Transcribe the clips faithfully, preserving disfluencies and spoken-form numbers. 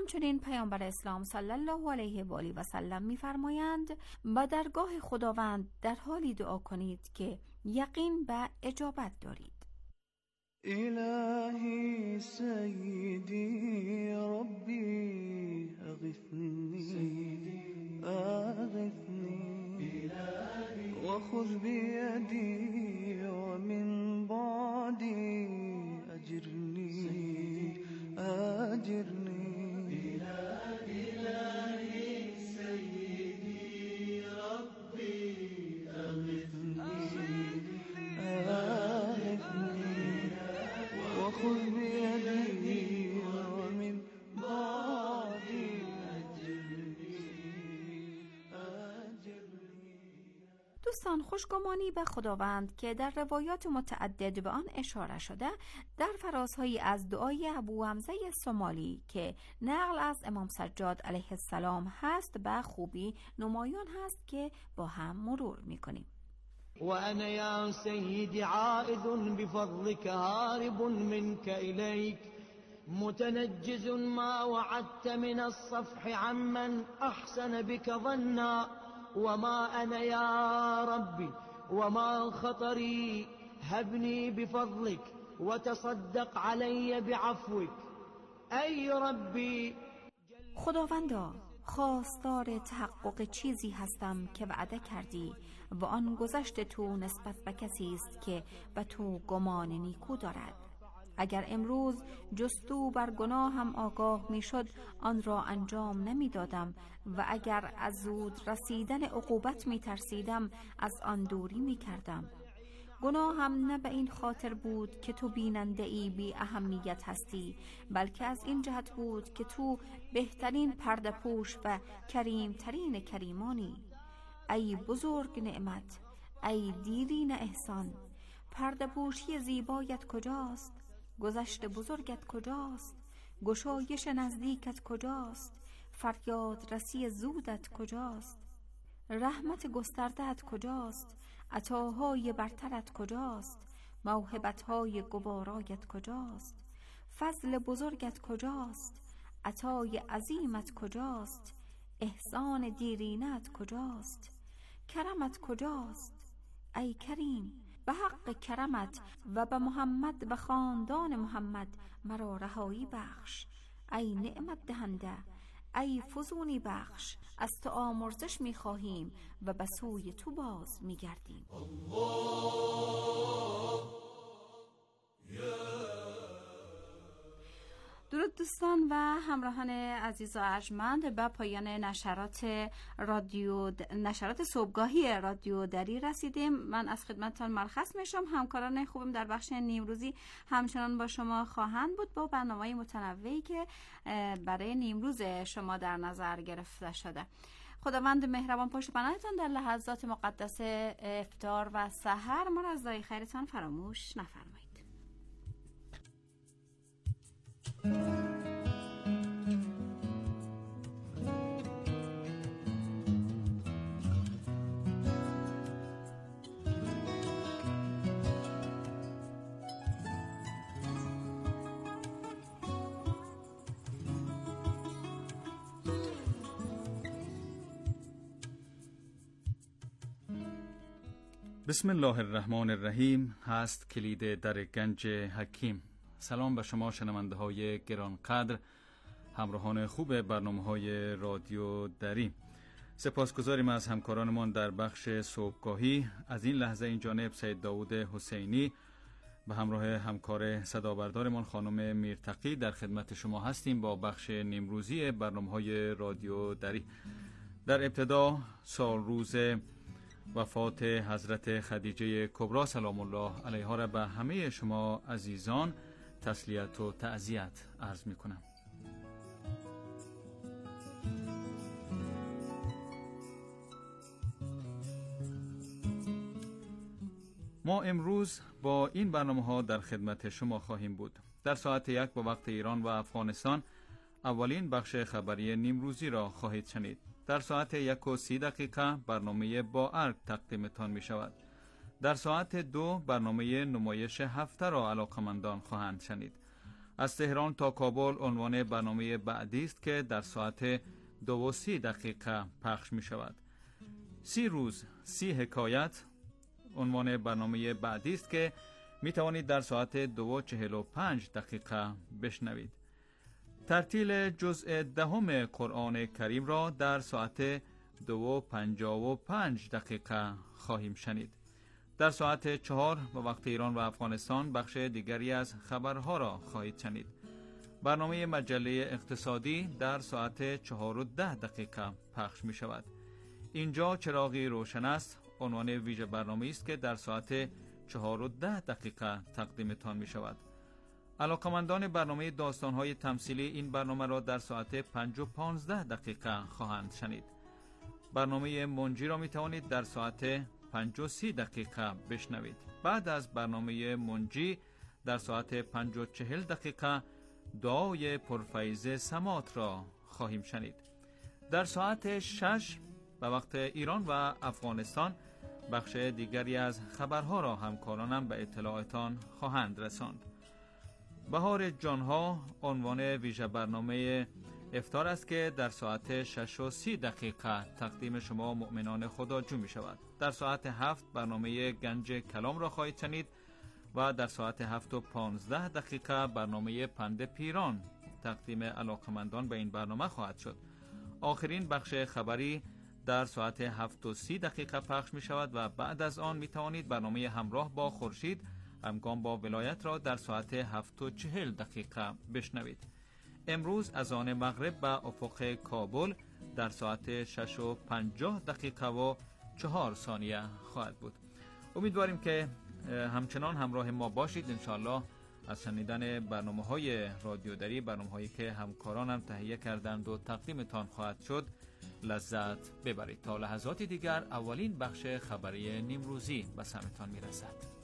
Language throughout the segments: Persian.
همچنین پیامبر اسلام صلی الله علیه و آله و سلم می‌فرمایند با درگاه خداوند در حالی دعا کنید که یقین به اجابت دارید. إلهي سيدي ربي أغثني أغثني وخذ بيدي ومن بعدي أجرني أجرني إلهي سيدي ربي أغثني أغثني وخذ بيدي ومن بعدي أجرني أجرني. دوستان، خوشگمانی به خداوند که در روایات متعدد به آن اشاره شده در فرازهایی از دعای ابو حمزه سومالی که نقل از امام سجاد علیه السلام هست به خوبی نمایان هست که با هم مرور میکنیم. وأنا يا سيدي عائد بفضلك هارب منك إليك متنجز ما وعدت من الصفح عمن أحسن بك ظنا وما أنا يا ربي وما خطري هبني بفضلك وتصدق علي بعفوك أي ربي. خداوندا، خواستار تحقق چیزی هستم که وعده کردی و آن گذشت تو نسبت به کسی است که به تو گمان نیکو دارد. اگر امروز جستو بر گناهم آگاه می شد آن را انجام نمی دادم و اگر از زود رسیدن عقوبت می ترسیدم از آن دوری می کردم. گناهم نه به این خاطر بود که تو بیننده ای بی اهمیت هستی، بلکه از این جهت بود که تو بهترین پرده پوش و کریم ترین کریمانی. ای بزرگ نعمت، ای دیرین احسان، پرده پوشی زیبایت کجاست؟ گذشت بزرگت کجاست؟ گشایش نزدیکت کجاست؟ فریاد رسی زودت کجاست؟ رحمت گسترده‌ات کجاست؟ عطاهای برترت کجاست؟ موهبت‌های گوارایت کجاست؟ فضل بزرگت کجاست؟ عطای عظیمت کجاست؟ احسان دیرینت کجاست؟ کرمت کجاست؟ ای کریم، به حق کرمت و به محمد و خاندان محمد مرا رهایی بخش. ای نعمت دهنده، ای فزونی بخش، از تو آمرزش می خواهیم و به سوی تو باز می گردیم. درود دوستان و همراهان عزیز و ارجمند، به پایان نشرات رادیو نشرات صبحگاهی رادیو دری رسیدیم. من از خدمتتان مرخص میشم. همکاران خوبم در بخش نیمروزی همچنان با شما خواهند بود با برنامه متنوعی که برای نیمروز شما در نظر گرفته شده. خداوند مهربان پشت پناهتان در لحظات مقدس افطار و سحر. ما را از دعای خیرتان فراموش نفرمایید. بسم الله الرحمن الرحیم هست کلید در گنج حکیم. سلام به شما شنونده های گرانقدر، همراهان خوب برنامه های رادیو دری. سپاسگزاریم از همکارانمان در بخش صبحگاهی. از این لحظه این جانب سید داود حسینی به همراه همکار صدابردارمان خانم میرتقی در خدمت شما هستیم با بخش نیمروزی برنامه های رادیو دری. در ابتدا سال روز وفات حضرت خدیجه کبری سلام الله علیها را به همه شما عزیزان تسلیت و تعزیت عرض می کنم. ما امروز با این برنامه ها در خدمت شما خواهیم بود. در ساعت یک با وقت ایران و افغانستان اولین بخش خبری نیمروزی را خواهید شنید. در ساعت یک و سی دقیقه برنامه با ارگ تقدیمتان می شود. در ساعت دو برنامه نمایش هفته را علاقمندان خواهند شنید. از تهران تا کابل عنوان برنامه بعدی است که در ساعت دو و سی دقیقه پخش می شود. سی روز سی حکایت عنوان برنامه بعدی است که می توانید در ساعت دو و چهل و پنج دقیقه بشنوید. ترتیل جزء دهم قرآن کریم را در ساعت دو و پنجاه و پنج دقیقه خواهیم شنید. در ساعت چهار به وقت ایران و افغانستان بخش دیگری از خبرها را خواهید شنید. برنامه مجله اقتصادی در ساعت چهار و ده دقیقه پخش می شود. اینجا چراغی روشن است عنوان ویژه برنامه است که در ساعت چهار و ده دقیقه تقدیمتان می شود. علاقمندان برنامه داستان‌های تمثیلی این برنامه را در ساعت پنج و پانزده دقیقه خواهند شنید. برنامه منجی را می توانید در ساعت پنج و سی دقیقه بشنوید. بعد از برنامه منجی در ساعت پنج و چهل دقیقه دعای پرفیض سمات را خواهیم شنید. در ساعت شش به وقت ایران و افغانستان بخش دیگری از خبرها را همکارانم به اطلاعتان خواهند رساند. بهار جانها عنوان ویژه برنامه افطار است که در ساعت شش و سی دقیقه تقدیم شما مؤمنان خدا جو می شود. در ساعت هفت برنامه گنج کلام را خواهید شنید و در ساعت هفت و پانزده دقیقه برنامه پند پیران تقدیم علاقمندان به این برنامه خواهد شد. آخرین بخش خبری در ساعت هفت و سی دقیقه پخش می شود و بعد از آن می توانید برنامه همراه با خورشید همگام با ولایت را در ساعت هفت و چهل دقیقه بشنوید. امروز از آن مغرب به افق کابل در ساعت شش و پنجاه دقیقه و چهار ثانیه خواهد بود. امیدواریم که همچنان همراه ما باشید. انشاءالله از شنیدن برنامه های رادیو دری، برنامه هایی که همکارانم تهیه کردند و تقدیمتان خواهد شد، لذت ببرید. تا لحظاتی دیگر اولین بخش خبری نیمروزی به سمتان میرسد.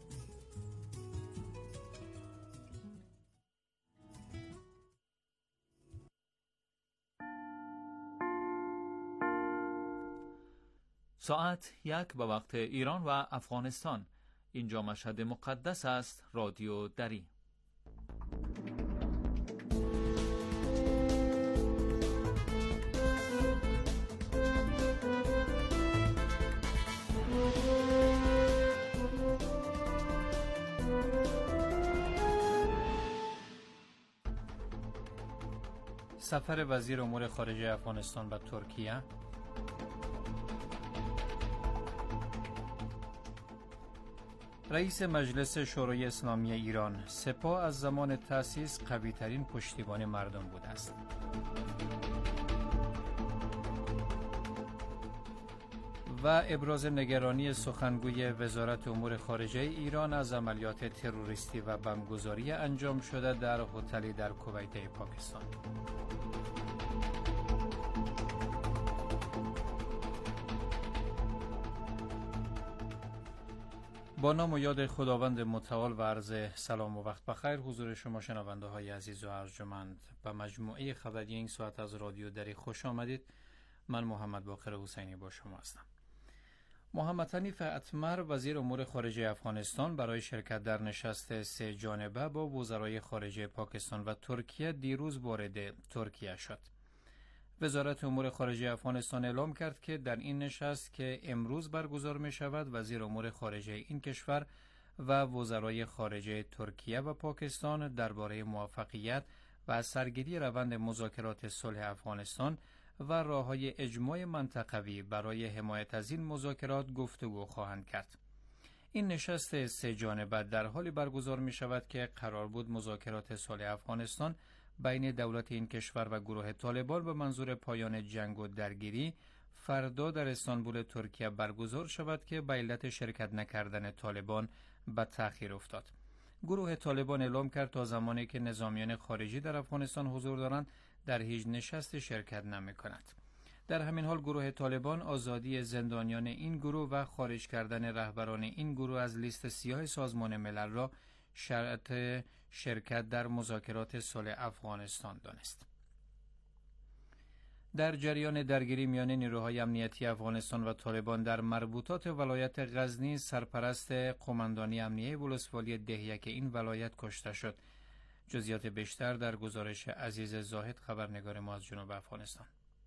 ساعت یک به وقت ایران و افغانستان. اینجا مشهد مقدس است. رادیو دری. سفر وزیر امور خارجه افغانستان به ترکیه، رئیس مجلس شورای اسلامی ایران: سپاه از زمان تأسیس قوی ترین پشتیبان مردم بوده است. و ابراز نگرانی سخنگوی وزارت امور خارجه ایران از عملیات تروریستی و بمبگذاری انجام شده در هتلی در کویت پاکستان. با نام و یاد خداوند متعال و عرض سلام و وقت بخیر حضور شما شنونده های عزیز و ارجمند به مجموعه خبری این ساعت از رادیو دری خوش آمدید. من محمد باقر حسینی با شما هستم. محمد حنیف اتمر وزیر امور خارجه افغانستان برای شرکت در نشست سه جانبه با وزرای خارجه پاکستان و ترکیه دیروز وارد ترکیه شد. وزارت امور خارجه افغانستان اعلام کرد که در این نشست که امروز برگزار می شود وزیر امور خارجه این کشور و وزرای خارجه ترکیه و پاکستان درباره موفقیت و سرگیری روند مذاکرات صلح افغانستان و راه‌های اجماع منطقوی برای حمایت از این مذاکرات گفتگو خواهند کرد. این نشست سه جانبه در حالی برگزار می شود که قرار بود مذاکرات صلح افغانستان بین دولت این کشور و گروه طالبان به منظور پایان جنگ و درگیری فردا در استانبول ترکیه برگزار شود که به علت شرکت نکردن طالبان به تأخیر افتاد. گروه طالبان اعلام کرد تا زمانی که نظامیان خارجی در افغانستان حضور دارند در هیچ نشست شرکت نمی کند. در همین حال گروه طالبان آزادی زندانیان این گروه و خارج کردن رهبران این گروه از لیست سیاه سازمان ملل را شرط شرکت در مذاکرات صلح افغانستان دانست. در جریان درگیری میان نیروهای امنیتی افغانستان و طالبان در مربوطات ولایت غزنی، سرپرست قماندانی امنیه ولسوالی دهیک این ولایت کشته شد. جزئیات بیشتر در گزارش عزیز زاهد خبرنگار ما از جنوب افغانستان.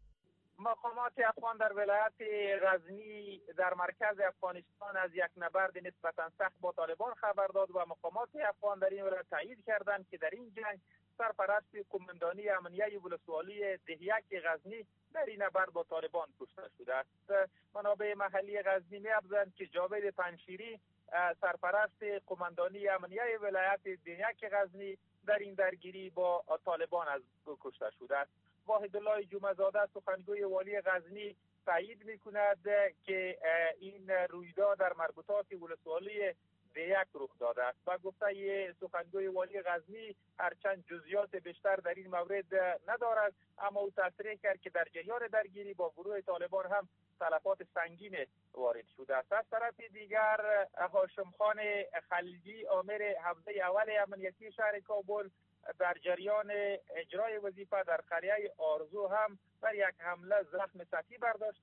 مقامات افغان در ولایت غزنی در مرکز افغانستان از یک نبرد نسبتا سخت با طالبان خبر داد و مقامات افغان در این ولایت تایید کردند که در این جنگ سرپرست قماندانی امنیه ولسوالی دهیک غزنی در این نبرد با طالبان کشته شده است. منابع محلی غزنی می‌افزایند که جاوید پنشیری سرپرست قماندانی امنیه ولایت دهیک غزنی در این درگیری با طالبان از کشته شده است. واحد الله جمعه زاده سخنگوی والی غزنی تایید می‌کند که این رویداد در مربوطات ولسوالی دیک رخ داده است و گفته سخنگوی والی غزنی هرچند جزئیات بیشتر در این مورد ندارد، اما او تصریح کرد که در جریان درگیری با گروه طالبان هم تلفات سنگین وارد شده است. از طرف دیگر هاشم خان خلیجی آمر حوزه اول امنیتی شهر کابل در جریان اجرای وظیفه در قریه آرزو هم در یک حمله زخم سطحی برداشته،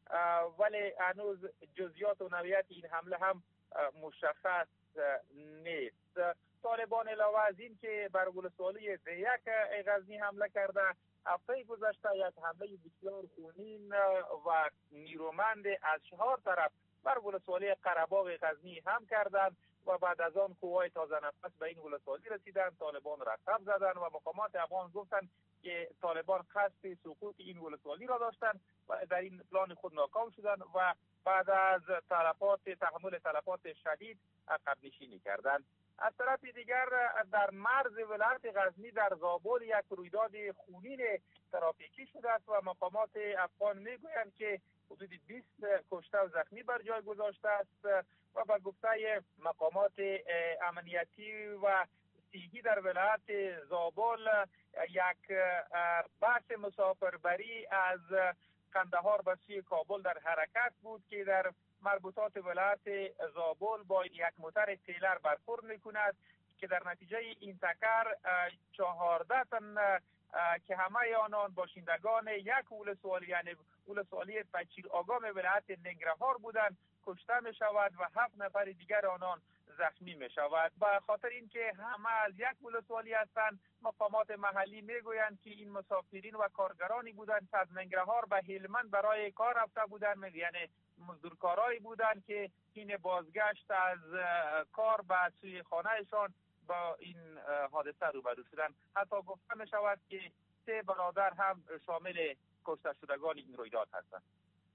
ولی هنوز جزئیات و نوعیت این حمله هم مشخص نیست. طالبان علاوه از این که بر ولسوالی دیک غزنی حمله کرده، هفته گذشته یک حمله بسیار خونین و نیرومند از چهار طرف بر ولسوالی قره‌باغ غزنی هم کردند و بعد از آن قوای تازه نفس به این ولسوالی رسیدند، طالبان رقب زدند و مقامات افغان گفتند که طالبان قصد سقوط این ولسوالی را داشتند و در این پلان خود ناکام شدند و بعد از تلفات تحمل تلفات شدید عقب نشینی کردند. از طرف دیگر در مرز ولایت غزنی در زابل یک رویداد خونین ترافیکی شده است و مقامات افغان میگویند که حدود بیست کشته و زخمی بر جای گذاشته است و به گفته مقامات امنیتی و صحی در ولایت زابل یک بس مسافربری از قندهار به سوی کابل در حرکت بود که در مربوطات ولایت زابل با یک موتر تیلر برخورد میکند که در نتیجه این تکر چهارده تن که همه آنان باشندگان یک ولسوالی یعنی ولسوالی پچیر آگام ولایت ننگرهار بودند کشته می شود و هفت نفر دیگر آنان زخمی می شود. به خاطر اینکه همه از یک ولسوالی هستند، مقامات محلی می گویند که این مسافرین و کارگرانی بودند که از ننگرهار به هلمند برای کار رفته بودند، یعنی مزدورکارایی بودند که این بازگشت از کار به سوی خانهشان با این حادثه روبرو شدند. حتی گفته می شود که سه برادر هم شامل کشته شدگان این رویداد هستند.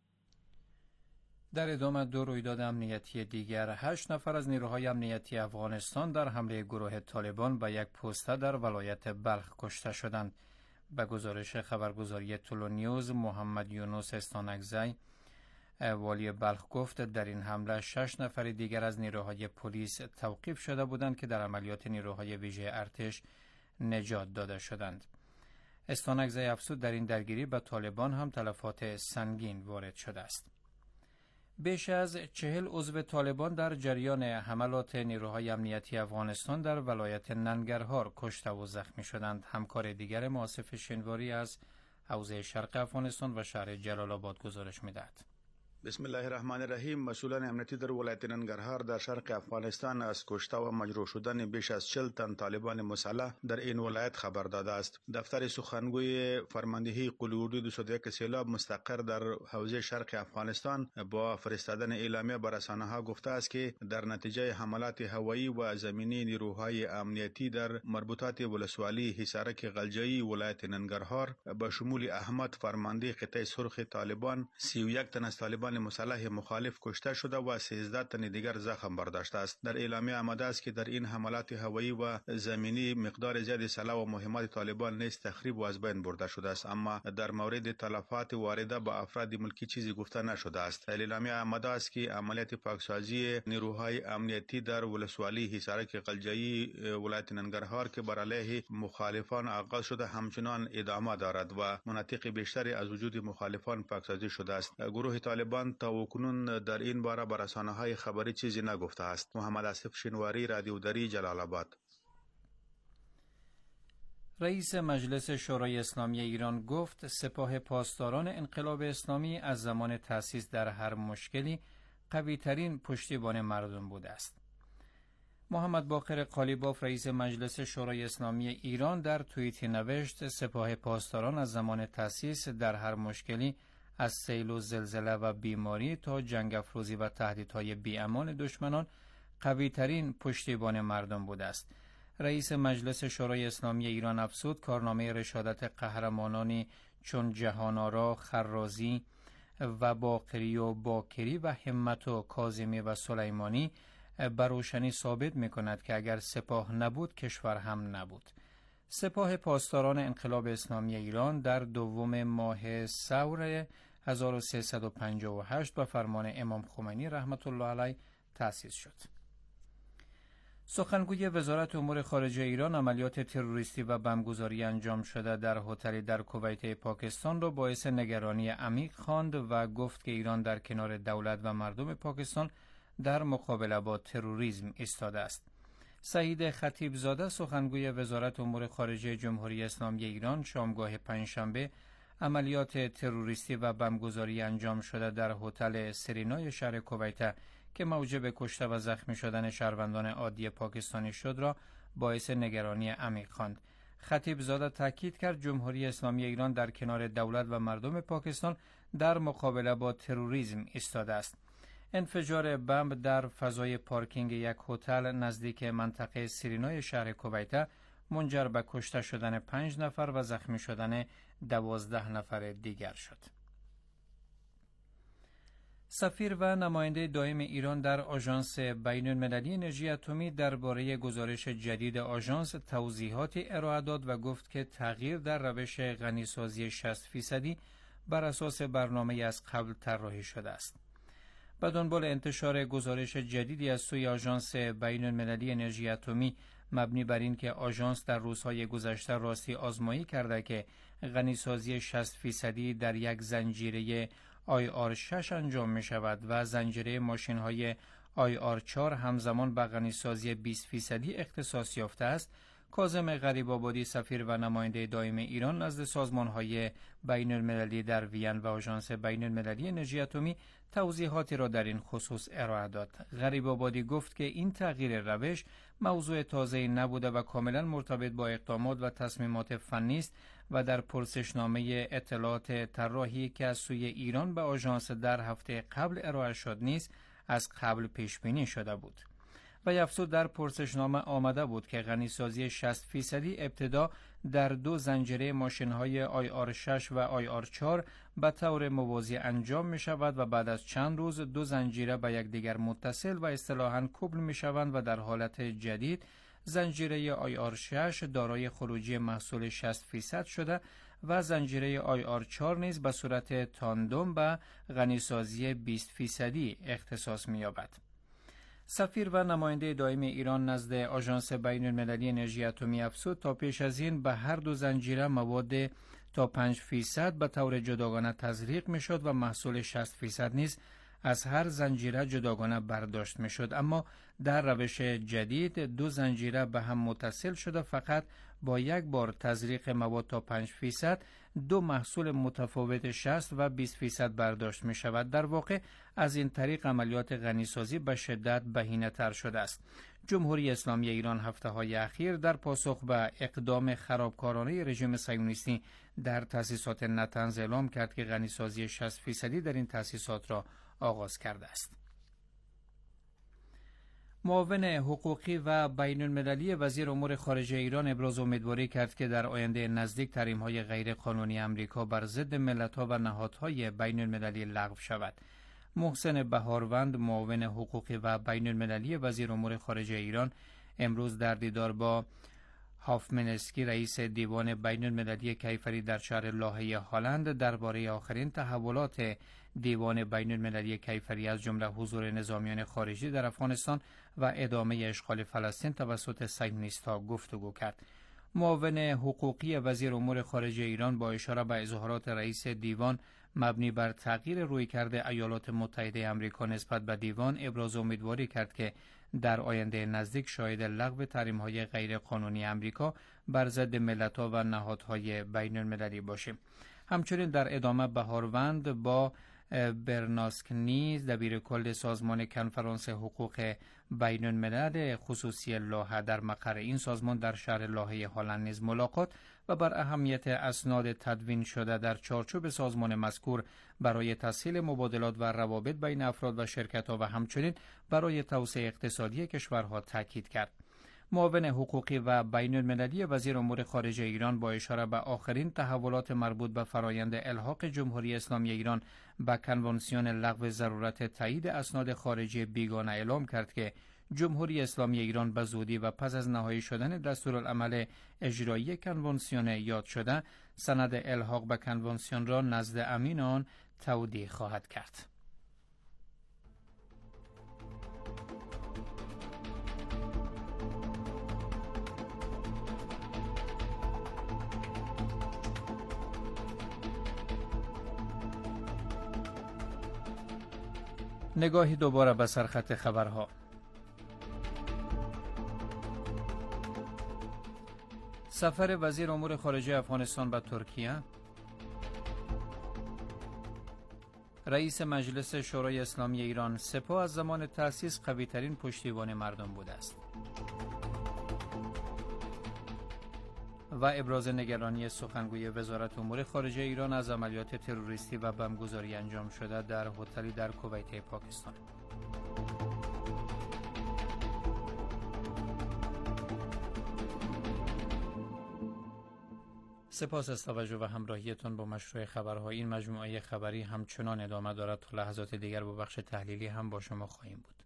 در ادامه دو رویداد امنیتی دیگر، هشت نفر از نیروهای امنیتی افغانستان در حمله گروه طالبان به یک پوسته در ولایت بلخ کشته شدند. به گزارش خبرگزاری تولو نیوز، محمد یونس استانکزی والی بلخ گفت در این حمله شش نفر دیگر از نیروهای پلیس توقیف شده بودند که در عملیات نیروهای ویژه ارتش نجات داده شدند. استانکزی افزود در این درگیری به طالبان هم تلفات سنگین وارد شده است. بیش از چهل عضو طالبان در جریان حملات نیروهای امنیتی افغانستان در ولایت ننگرهار کشته و زخمی شدند. همکار دیگر ما آصف شنواری از حوزه شرق افغانستان و شهر جلال آباد گزارش می‌دهد. بسم الله الرحمن الرحیم. مسئولان امنیتی در ولایت ننگرهار در شرق افغانستان از کشته و مجروح شدن بیش از چهل تن طالبان مسلح در این ولایت خبر داده است. دفتر سخنگوی فرماندهی قلی اردو دویست و یک سیلاب مستقر در حوزه شرق افغانستان با فرستادن اعلامیه به رسانه‌ها گفته است که در نتیجه حملات هوایی و زمینی نیروهای امنیتی در مربوطات ولسوالی حصارک غلجایی ولایت ننگرهار به شمول احمد فرمانده قطعه سرخ طالبان سی و یک تن از طالبان مسلح مخالف کشته شده و سیزده تن دیگر زخم برداشته است. در اعلامیه آمده است که در این حملات هوایی و زمینی مقدار زیادی سلاح و مهمات طالبان نیز تخریب و از بین برده شده است، اما در مورد تلفات وارده به افراد ملکی چیزی گفته نشده است. در اعلامیه آمده است که عملیات پاکسازی نیروهای امنیتی در ولسوالی حصارک غلجایی ولایت ننگرهار که بر علیه مخالفان آغاز شده همچنان ادامه دارد و مناطق بیشتری از وجود مخالفان پاکسازی شده است. گروه طالبان تا اکنون در این باره به رسانه‌های خبری چیزی نگفته است. محمد آصف شنواری، رادیو دری، جلال آباد. رئیس مجلس شورای اسلامی ایران گفت سپاه پاسداران انقلاب اسلامی از زمان تأسیس در هر مشکلی قوی ترین پشتیبان مردم بوده است. محمد باقر قالیباف رئیس مجلس شورای اسلامی ایران در توییتی نوشت سپاه پاسداران از زمان تأسیس در هر مشکلی از سیل و زلزله و بیماری تا جنگ افروزی و تهدیدهای بی‌امان دشمنان قوی ترین پشتیبان مردم بوده است. رئیس مجلس شورای اسلامی ایران افزود کارنامه رشادت قهرمانانی چون جهان‌آرا، خرازی و باقری و باکری و همت و کاظمی و سلیمانی بر روشنی ثابت می‌کند که اگر سپاه نبود کشور هم نبود. سپاه پاسداران انقلاب اسلامی ایران در دوم ماه ثور هزار و سیصد و پنجاه و هشت به فرمان امام خمینی رحمت الله علیه تأسیس شد. سخنگوی وزارت امور خارجه ایران عملیات تروریستی و بمبگذاری انجام شده در هتلی در کویت پاکستان را باعث نگرانی عمیق خواند و گفت که ایران در کنار دولت و مردم پاکستان در مقابله با تروریسم ایستاده است. سعید خطیب زاده سخنگوی وزارت امور خارجه جمهوری اسلامی ایران شامگاه پنجشنبه عملیات تروریستی و بمبگذاری انجام شده در هتل سرینای شهر کویت که موجب کشته و زخمی شدن شهروندان عادی پاکستانی شد را باعث نگرانی عمیق خواند. خطیب زاده تاکید کرد جمهوری اسلامی ایران در کنار دولت و مردم پاکستان در مقابله با تروریسم ایستاده است. انفجار بمب در فضای پارکینگ یک هتل نزدیک منطقه سرینای شهر کویت منجر به کشته شدن پنج نفر و زخمی شدن دوازده نفر دیگر شد. سفیر و نماینده دائم ایران در آژانس بین المللی انرژی اتمی درباره گزارش جدید آژانس توضیحاتی ارائه داد و گفت که تغییر در روش غنیسازی شصت فیصدی بر اساس برنامه از قبل طراحی شده است. به دنبال انتشار گزارش جدیدی از سوی آژانس بین المللی انرژی اتمی مبنی بر این که آژانس در روزهای گذشته راستی آزمایی کرده که غنیسازی شصت فیصدی در یک زنجیره آی آر شش انجام می شود و زنجیره ماشین های آی آر چهار همزمان به غنیسازی بیست فیصدی اختصاص یافته است، کاظم غریب‌آبادی سفیر و نماینده دائم ایران نزد سازمان‌های بین المللی در وین و آژانس بین المللی انرژی اتمی توضیحاتی را در این خصوص ارائه داد. غریب‌آبادی گفت که این تغییر روش موضوع تازه‌ای نبوده و کاملا مرتبط با اقدامات و تصمیمات فنی است و در پرسشنامه اطلاعات طراحی که از سوی ایران به آژانس در هفته قبل ارائه شد نیز از قبل پیش بینی شده بود. و افزود در پرسشنامه آمده بود که غنیسازی شصت فیصدی ابتدا در دو زنجیره ماشین‌های آی آر شش و آی آر چهار به طور موازی انجام می شود و بعد از چند روز دو زنجیره به یکدیگر متصل و اصطلاحاً کوبل می شوند و در حالت جدید زنجیره آی آر شش دارای خروجی محصول شصت فیصد شده و زنجیره آی آر چهار نیز به صورت تاندم به غنیسازی بیست فیصدی اختصاص می یابد. سفیر و نماینده دائم ایران نزد آژانس بین المللی انرژی اتمی افزود تا پیش از این به هر دو زنجیره مواد تا پنج فیصد به طور جداگانه تزریق می شد و محصول شصت فیصد نیز از هر زنجیره جداگانه برداشت می شد، اما در روش جدید دو زنجیره به هم متصل شده فقط با یک بار تزریق مواد تا پنج فیصد دو محصول متفاوت شصت و بیست فیصد برداشت می شود. در واقع از این طریق عملیات غنیسازی به شدت بهینه تر شده است. جمهوری اسلامی ایران هفته های اخیر در پاسخ به اقدام خرابکارانه رژیم صهیونیستی در تأسیسات نطنز اعلام کرد که غنیسازی شصت فیصدی در این تأسیسات را آغاز کرده است. معاون حقوقی و بین المللی وزیر امور خارجه ایران ابراز امیدواری کرد که در آینده نزدیک تحریم‌های غیر قانونی امریکا بر ضد ملت‌ها و نهادهای بین المللی لغو شود. محسن بهاروند معاون حقوقی و بین المللی وزیر امور خارجه ایران امروز در دیدار با هافمنسکی رئیس دیوان بین المللی کیفری در شهر لاهه هلند درباره آخرین تحولات دیوان بین المللی کیفری از جمله حضور نظامیان خارجی در افغانستان و ادامه اشغال فلسطین توسط صهیونیست‌ها گفتگو کرد. معاون حقوقی وزیر امور خارجه ایران با اشاره به اظهارات رئیس دیوان مبنی بر تغییر رویکرد ایالات متحده آمریکا نسبت به دیوان ابراز امیدواری کرد که در آینده نزدیک شاهد لغو تحریم‌های غیر قانونی آمریکا بر ضد ملت‌ها و نهادهای بین المللی باشیم. همچنین در ادامه بهاروند با برناسکنی دبیر کل سازمان کنفرانس حقوق بین الملل خصوصی لاهه در مقر این سازمان در شهر لاهه هلند نیز ملاقات و بر اهمیت اسناد تدوین شده در چارچوب سازمان مذکور برای تسهیل مبادلات و روابط بین افراد و شرکت‌ها و همچنین برای توسعه اقتصادی کشورها تاکید کرد. معاون حقوقی و بین المللی وزیر امور خارجه ایران با اشاره به آخرین تحولات مربوط به فرایند الحاق جمهوری اسلامی ایران به کنوانسیون لغو ضرورت تایید اسناد خارجی بیگانه اعلام کرد که جمهوری اسلامی ایران به زودی و پس از نهایی شدن دستورالعمل اجرایی کنوانسیون یاد شده سند الحاق به کنوانسیون را نزد امین آن تودیع خواهد کرد. نگاهی دوباره به سرخط خبرها. سفر وزیر امور خارجه افغانستان به ترکیه. رئیس مجلس شورای اسلامی ایران: سپاه از زمان تأسیس قوی ترین پشتیبان مردم بوده است. و ابراز نگرانی سخنگوی وزارت امور خارجه ایران از عملیات تروریستی و بمبگذاری انجام شده در هتلی در کویت پاکستان. سپاس از توجه و همراهیتان با مشروع خبرها. این مجموعه خبری همچنان ادامه دارد. تا لحظات دیگر با بخش تحلیلی هم با شما خواهیم بود.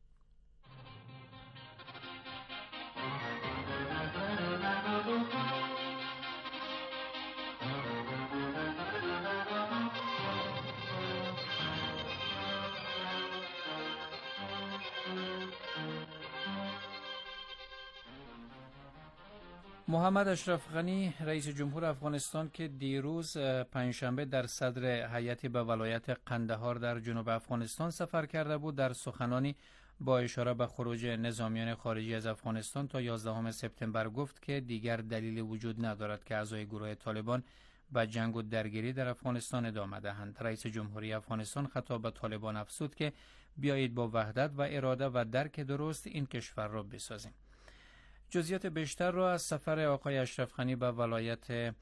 محمد اشرف غنی رئیس جمهور افغانستان که دیروز پنجشنبه در صدر هیئتی به ولایت قندهار در جنوب افغانستان سفر کرده بود، در سخنانی با اشاره به خروج نظامیان خارجی از افغانستان تا یازدهم سپتامبر گفت که دیگر دلیلی وجود ندارد که اعضای گروه طالبان به جنگ و درگیری در افغانستان ادامه دهند. رئیس جمهوری افغانستان خطاب به طالبان افزود که بیایید با وحدت و اراده و درک درست این کشور را بسازیم. جزئیات بیشتر را از سفر آقای اشرف غنی به ولایت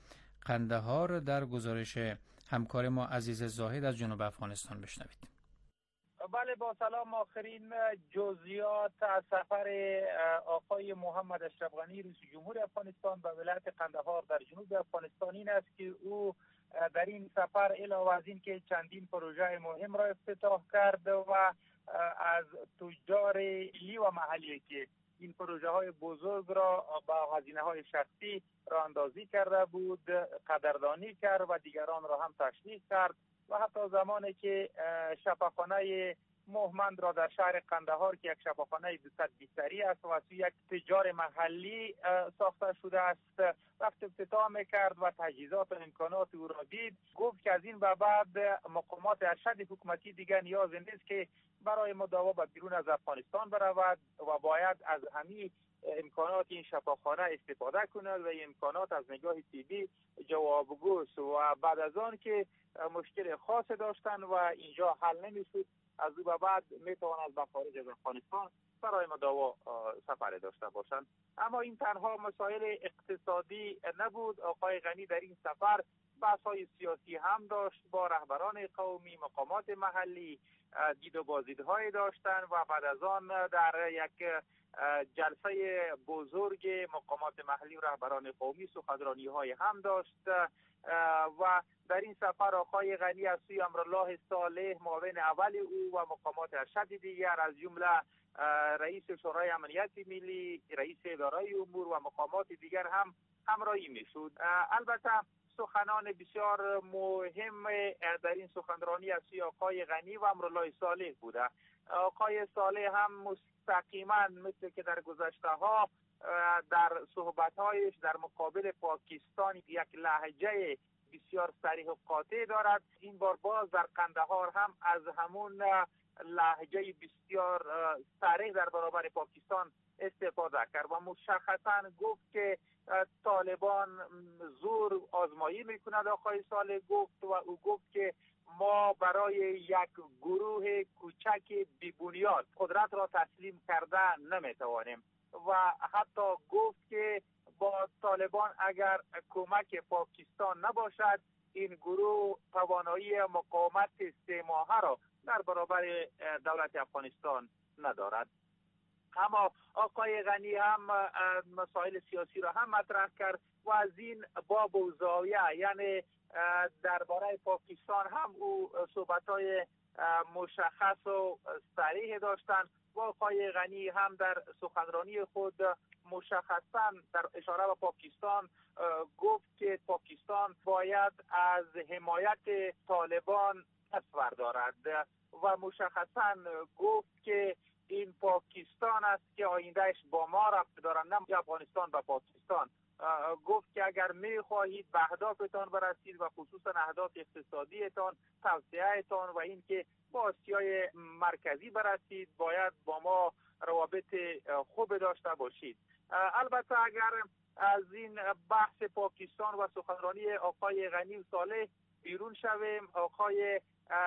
قندهار در گزارش همکار ما عزیز زاهد از جنوب افغانستان بشنوید. بله، با سلام. آخرین جزئیات از سفر آقای محمد اشرف غنی رئیس جمهور افغانستان به ولایت قندهار در جنوب افغانستان این است که او در این سفر علاوه از این که چندین پروژه مهم را افتتاح کرد و از تجار لی و محلی که این پروژه های بزرگ را با هزینه های شخصی را اندازی کرده بود قدردانی کرد و دیگران را هم تشویق کرد و حتی زمانی که شفاخانه مهمند را در شهر قندهار که یک شفاخانه دوصد بیستری است و یک تجار محلی ساخته شده است وقت افتتاح میکرد و تجهیزات و امکانات او را دید، گفت که از این به بعد مقامات ارشد حکومتی دیگر نیاز نیست که برای مداوا به بیرون از افغانستان برود و باید از همه امکانات این شفاخانه استفاده کند و این امکانات از نگاه طبی جوابگوست و بعد از آن که مشکل خاص داشتن و اینجا حل نمیشد از او به بعد میتواند به خارج از افغانستان برای مداوا سفر داشته باشند. اما این تنها مسائل اقتصادی نبود. آقای غنی در این سفر بحث‌های سیاسی هم داشت، با رهبران قومی، مقامات محلی دید و بازدیدهای داشتن و بعد از آن در یک جلسه بزرگ مقامات محلی و رهبران قومی سخنرانی‌های هم داشت و در این سفر آقای غنی از سوی امرالله صالح معاون اول او و مقامات ارشد دیگر از جمله رئیس شورای امنیت ملی، رئیس اداره امور و مقامات دیگر هم همراهی میشد. البته سخنان بسیار مهم در این سخنرانی از سوی آقای غنی و امرالله صالح بوده. آقای صالح هم مستقیما مثل که در گذشته ها در صحبت‌هایش در مقابل پاکستان یک لهجه بسیار صریح و قاطع دارد. این بار باز در قندهار هم از همون لهجه بسیار صریح در برابر پاکستان استفاده کرد و مشخصا گفت که طالبان زور آزمایی میکند. آقای صالح گفت و او گفت که ما برای یک گروه کوچک بی‌بنیاد قدرت را تسلیم کرده نمیتوانیم و حتی گفت که با طالبان اگر کمک پاکستان نباشد این گروه توانایی مقاومت سه ماهه را در برابر دولت افغانستان ندارد. اما آقای غنی هم مسائل سیاسی را هم مطرح کرد و از این باب و زاویه، یعنی درباره پاکستان هم او صحبت‌های مشخص و صریح داشتند و آقای غنی هم در سخنرانی خود مشخصاً در اشاره به پاکستان گفت که پاکستان باید از حمایت طالبان پس بردارد و مشخصاً گفت که این پاکستان است که آیندهش با ما ربط دارد، نه افغانستان و پاکستان. گفت که اگر می‌خواهید به اهدافتان برسید و خصوصا اهداف اقتصادیتان، توسعه‌تان و اینکه با آسیای مرکزی برسید باید با ما روابط خوب داشته باشید. البته اگر از این بحث پاکستان و سخنرانی آقای غنی و صالح بیرون شویم، آقای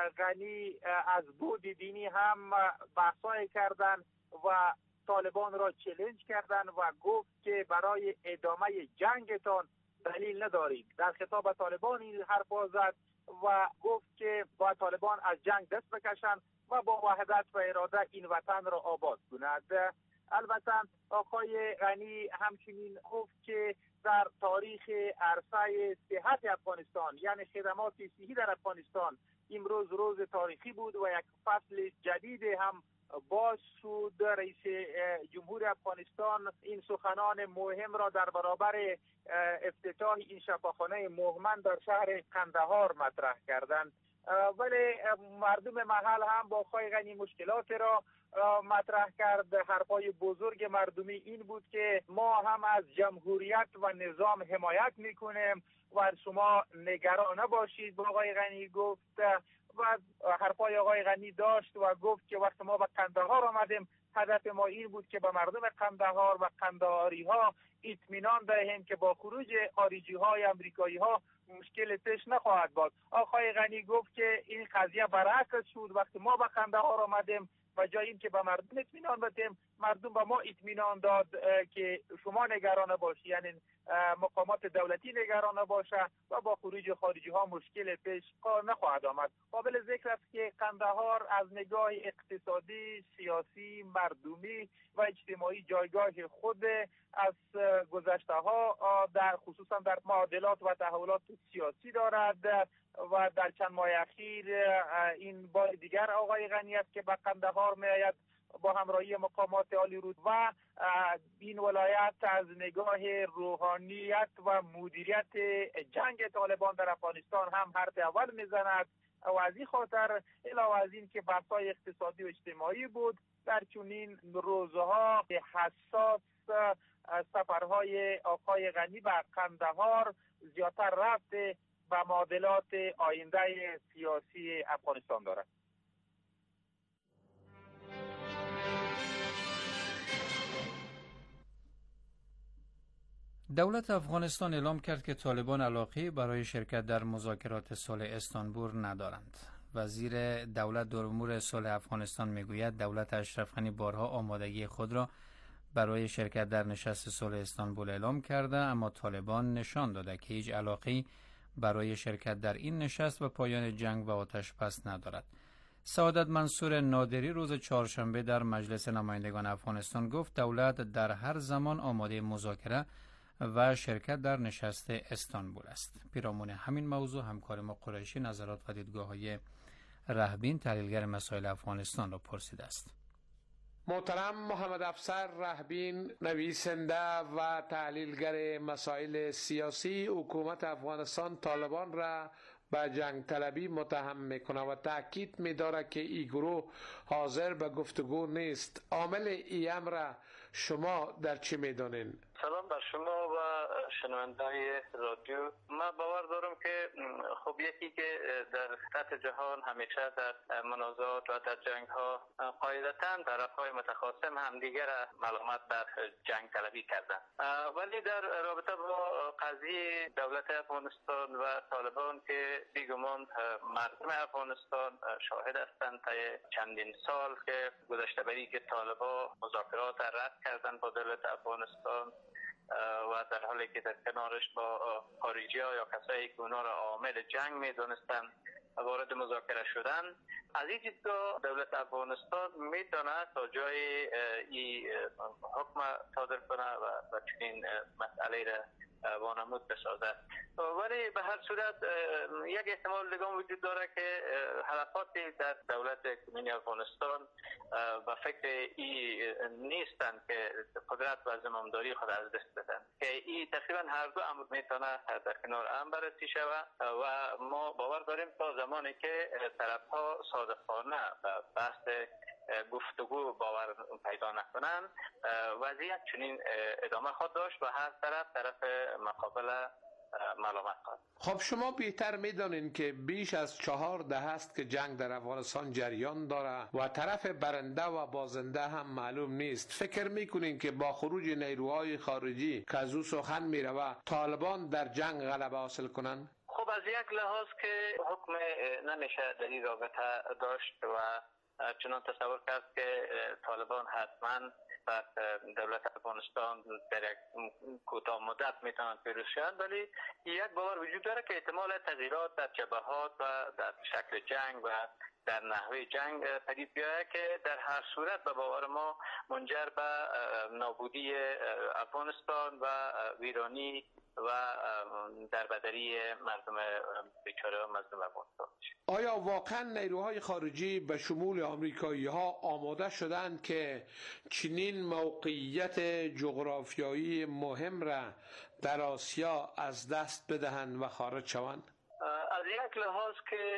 غنی از بود دینی هم بحثای کردن و طالبان را چالش کردن و گفت که برای ادامه جنگتان دلیل ندارید. در خطاب طالبان این حرف زد و گفت که با طالبان از جنگ دست بکشند و با وحدت و اراده این وطن را آباد کنند. البته آقای غنی همچنین گفت که در تاریخ عرصه صحت افغانستان، یعنی خدمات صحی در افغانستان، امروز روز تاریخی بود و یک فصل جدید هم باز شد. رئیس جمهور افغانستان این سخنان مهم را در برابر افتتاح این شفاخانه مهمن در شهر قندهار مطرح کردند. ولی مردم محل هم با آقای غنی مشکلات را مطرح کرد. حرفای بزرگ مردمی این بود که ما هم از جمهوریت و نظام حمایت میکنیم و شما نگران نباشید. با آقای غنی گفت و حرفای آقای غنی داشت و گفت که وقت ما به قندهار آمدیم هدف ما این بود که به مردم قندهار و قندهاری ها اطمینان دهیم که با خروج خارجی های امریکایی ها مشکل پیش نخواهد بود. آقای غنی گفت که این قضیه برعکس شد. وقتی ما به قندهار آمدیم و جای این که به مردم اطمینان بدیم، مردم به ما اطمینان داد که شما نگران باشی، یعنی مقامات دولتی نگران باشه و با خروج خارجی ها مشکل پیش نخواهد آمد. قابل ذکر است که قندهار از نگاه اقتصادی، سیاسی، مردمی و اجتماعی جایگاه خود از گذشته ها در خصوصا در معادلات و تحولات سیاسی دارد و در چند ماه اخیر این بار دیگر آقای غنی است که به قندهار می آید با همراهی مقامات عالی رود و این ولایت از نگاه روحانیت و مدیریت جنگ طالبان در افغانستان هم حرف اول میزند و از این خاطر علاوه از این که بحث‌های اقتصادی و اجتماعی بود، در چنین روزها حساس سفرهای آقای غنی به قندهار زیادتر رفت و معادلات آینده سیاسی افغانستان دارد. دولت افغانستان اعلام کرد که طالبان علاقه برای شرکت در مذاکرات صلح استانبول ندارند. وزیر دولت در امور صلح افغانستان میگوید دولت اشرف غنی بارها آمادگی خود را برای شرکت در نشست صلح استانبول اعلام کرده، اما طالبان نشان داده که هیچ علاقه‌ای برای شرکت در این نشست و پایان جنگ و آتش بس ندارد. سعادت منصور نادری روز چهارشنبه در مجلس نمایندگان افغانستان گفت دولت در هر زمان آماده مذاکره و شرکت در نشست استانبول است. پیرامون همین موضوع همکار ما قریشی نظرات و دیدگاه‌های رهبین تحلیلگر مسائل افغانستان را پرسیده است. محترم محمد افسر رهبین، نویسنده و تحلیلگر مسائل سیاسی، حکومت افغانستان طالبان را به جنگ طلبی متهم میکنه و تاکید می‌دارد که این گروه حاضر به گفتگو نیست. عامل این امر شما در چی می‌دانین؟ سلام بر شما و شنونده‌های رادیو. من باور دارم که خب یکی که در سطح جهان همیشه در منازعات و در جنگ‌ها قاعدتاً طرف‌های متخاصم همدیگر را ملامت بر جنگ طلبی کردند، ولی در رابطه با قضیه دولت افغانستان و طالبان که بیگمان مردم افغانستان شاهد هستند تا چندین سال که گذشته بری که طالبان مذاکرات رد کردن با دولت افغانستان و در حالی که در کنارش با خارجی ها یا کسایی که اونا را عامل جنگ می دونستن وارد مذاکره شدن. از این دیدگاه دولت افغانستان میتونه تا جای این حکم صادر کنه و چنین مسئله را وانمود بسازد. ولی به هر صورت یک احتمال دیگه وجود داره که حلقاتی در دولت کمونی افغانستان و فکر ای نیستند که قدرت و زمامداری خود از دست بدن، که ای تقریبا هر دو امر میتونه در کنار هم بررسی شود و ما باور داریم تا زمانی که طرف‌ها صادقانه و بحث گفتگو باور پیدا نکنن وضعیت چنین ادامه خواهد داشت و هر طرف طرف مقابل ملامت خواهد. خب شما بهتر میدانین که بیش از چهار دهه است که جنگ در افغانستان جریان داره و طرف برنده و بازنده هم معلوم نیست. فکر میکنین که با خروج نیروهای خارجی که از او سخن میروه طالبان در جنگ غلبه حاصل کنن؟ خب از یک لحاظ که حکم نمیشه در این رابطه داشت و چنان تصور کرد که طالبان حتما بر دولت افغانستان در یک کوتاه مدت میتونن پیروز شوند، ولی یک باور وجود داره که احتمال تغییرات در جبهات و در شکل جنگ و در نحوه جنگ پدید بیاید که در هر صورت به باور ما منجر به نابودی افغانستان و ویرانی و دربدری مردم بیچاره و مظلوم افغانستان. آیا واقعا نیروهای خارجی به شمول آمریکایی ها آماده شدند که چنین موقعیت جغرافیایی مهم را در آسیا از دست بدهند و خارج شوند؟ از یک لحاظ که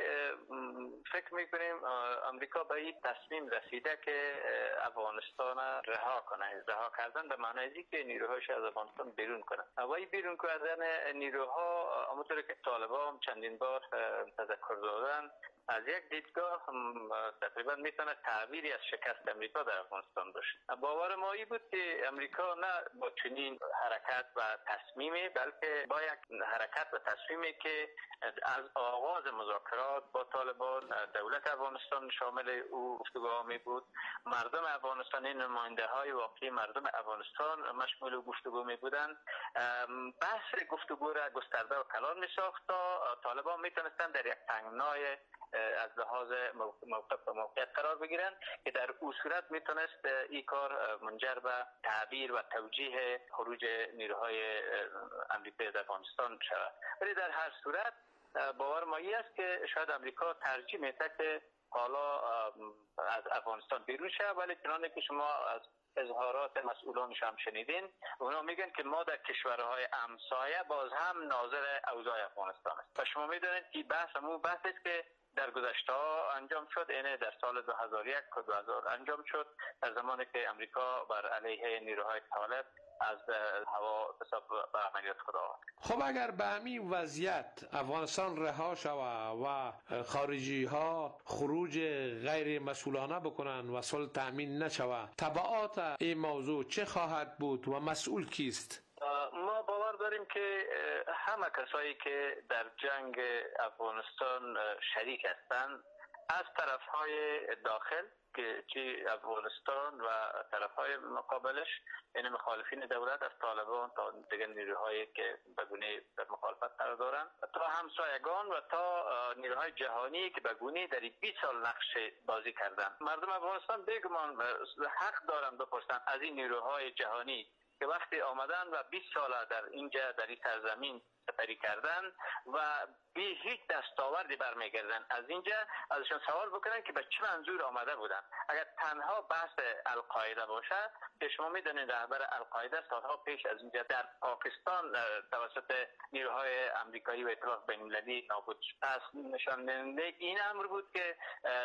فکر میکنیم امریکا به این تصمیم رسیده که افغانستان رها کنه. رها کردن به معنی ازی که نیروهاش از افغانستان بیرون کنه و این بیرون کردن نیروها همونطور که طالبان چندین بار تذکر دادن از یک دیدگاه تقریبا میتونه تعبیری از شکست امریکا در افغانستان باشه. باور ما این بود که امریکا نه با چنین حرکت و تصمیمی بلکه با یک حرکت و تصمیمی که از آغاز مذاکرات با طالبان دولت افغانستان شامل او گفتگوها می بود، مردم افغانستان نماینده های واقعی مردم افغانستان مشمول گفتگو می بودند، بحث گفتگو را گسترده و کلان می ساخت تا طالبان میتونستند در یک تنگنای از لحاظ موقف و موقعیت قرار بگیرن که در او صورت میتونست این کار منجر به تعبیر و توجیه خروج نیروهای امریکایی از افغانستان شود. ولی در هر صورت باور ما این است که شاید امریکا ترجیح میده که حالا از افغانستان بیرون شود، ولی چنانه که شما از اظهارات مسئولانش هم شنیدین اونا میگن که ما در کشورهای همسایه باز هم ناظر اوضاع افغانستان است و شما میدونید که بحث همون بحث است که در گذشته ها انجام شد، اینه در سال دو هزار و یک و دو هزار انجام شد در زمانی که امریکا بر علیه نیروهای طالب از هوا حساب به عملیات خود آورد. خب اگر به همین وضعیت افغانستان رها شود و خارجی ها خروج غیر مسئولانه بکنن و صلح تامین نشود، تبعات این موضوع چه خواهد بود و مسئول کیست؟ ما باور داریم که همه کسایی که در جنگ افغانستان شریک هستند از طرفهای داخل که چی افغانستان و طرفهای مقابلش این مخالفین دولت از طالبان تا دیگر نیروهایی که بگونه در مخالفت قرار دارن تا همسایگان و تا نیروهای جهانی که بگونه در بیست سال نقش بازی کردن. مردم افغانستان بیگمان حق دارن بپرسن از این نیروهای جهانی که وقتی آمدن و بیست ساله در اینجا در این سرزمین سپری کردن و بی هیچ دستاوردی برمیگردن از اینجا ازشون سوال بکنن که به چه منظور آمده بودن. اگر تنها بحث القاعده باشه که شما میدونید رهبر القاعده سالها پیش از اینجا در پاکستان توسط نیروهای آمریکایی و ائتلاف بین‌المللی نابود شد. پس نشان دهنده این امر بود که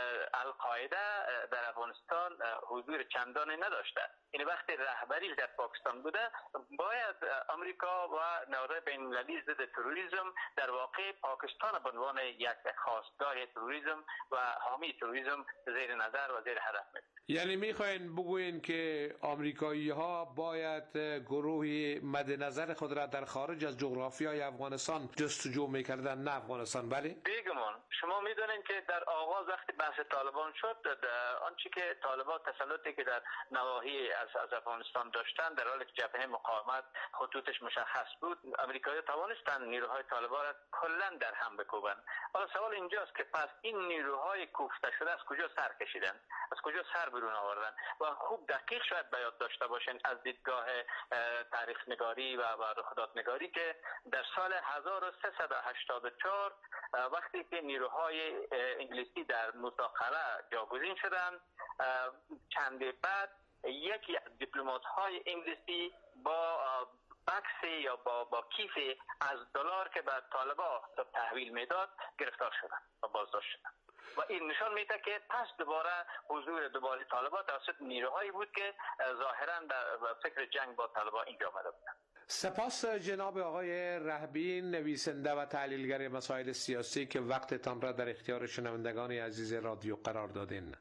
القاعده در افغانستان حضور چندانی نداشته. این وقتی رهبری در پاکستان بوده باید آمریکا و نهادهای بین‌المللی ضد تروریسم در واقع پاکستان به عنوان یک خواستگاه تروریسم و حامی تروریسم زیر نظر و زیر هدف می‌گیرد. یعنی میخواین بگوین که آمریکایی ها باید گروهی مد نظر خود را در خارج از جغرافیای افغانستان جستجو میکردن، نه افغانستان؟ بله بیگمان شما میدونین که در آغاز وقتی بحث طالبان شد، آنچه که طالبان تسلطی که در نواحی از از افغانستان داشتن، در حالی که جبهه مقاومت خطوطش مشخص بود، آمریکایی‌ها توانستند نیروهای طالبان را کلا در هم بکوبند. حالا سوال اینجاست که پس این نیروهای کوفته شده از کجا سر کشیدن؟ از کجا سر بیرون آوردن؟ و خوب دقیق شاید به یاد داشته باشین از دیدگاه تاریخ نگاری و رخداد نگاری که در سال هزار و سیصد و هشتاد و چهار وقتی که نیروهای انگلیسی در موسی جاگزین شدند، چند بعد یکی از دیپلمات‌های انگلیسی با بکس یا با با کیف از دلار که به طالبان تحویل میداد گرفتار شدند و بازداشت شدند. و این نشان میده که پس دوباره حضور دوباره طالبان توسط نیروهایی بود که ظاهرا در فکر جنگ با طالبان اینجا آمده بودند. سپاس جناب آقای رهبین، نویسنده و تحلیلگر مسائل سیاسی که وقتتان را در اختیار شنوندگان عزیز رادیو قرار دادین.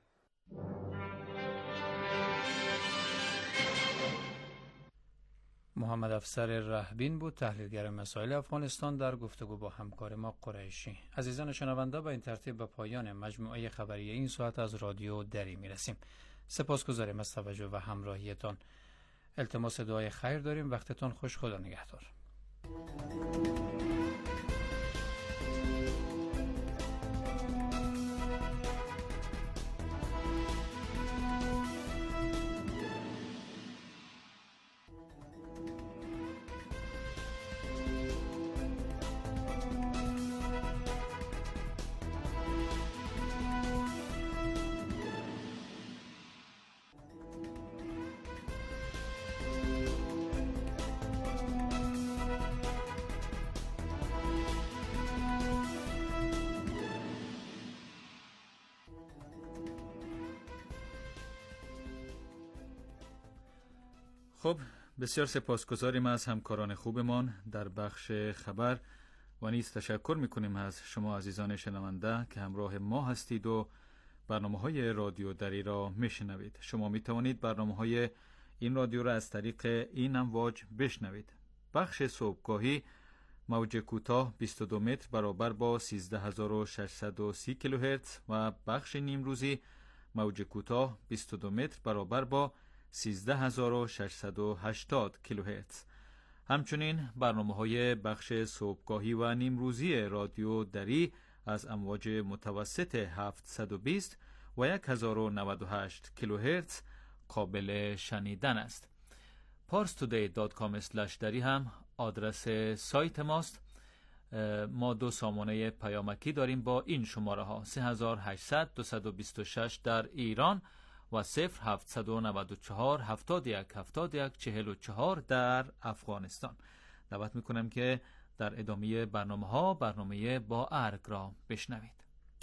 محمد افسر رهبین بود، تحلیلگر مسائل افغانستان، در گفتگو با همکار ما قریشی. عزیزان شنونده، با این ترتیب به پایان مجموعه خبری این ساعت از رادیو دری میرسیم. سپاسگزاریم از توجه و همراهیتان. التماس دعای خیر داریم. وقتتان خوش. خدا نگهدار. خب، بسیار سپاسگزاریم از همکاران خوبمان در بخش خبر و نیز تشکر میکنیم از شما عزیزان شنونده که همراه ما هستید و برنامه های رادیو دری را میشنوید. شما میتوانید برنامه های این رادیو را از طریق این امواج بشنوید. بخش صبحگاهی موج کوتاه بیست و دو متر برابر با سیزده هزار و ششصد و سی کیلوهرتز و بخش نیمروزی موج کوتاه بیست و دو متر برابر با سیزده هزار و ششصد و هشتاد کیلوهرتز. همچنین برنامه‌های بخش صبحگاهی و نیمروزی رادیو دری از امواج متوسط هفتصد و بیست و هزار و نود و هشت کیلوهرتز قابل شنیدن است. پارس تودی دات کام اسلش دری هم آدرس سایت ماست. ما دو سامانه پیامکی داریم با این شماره ها: سه هزار و هشتصد دویست و بیست و شش در ایران و صفر هفتصد و نود و چهار هفتاد و یک هفتاد و یک چهل و چهار در افغانستان. دعوت میکنم که در ادامه برنامه ها برنامه با ارگ را بشنوید.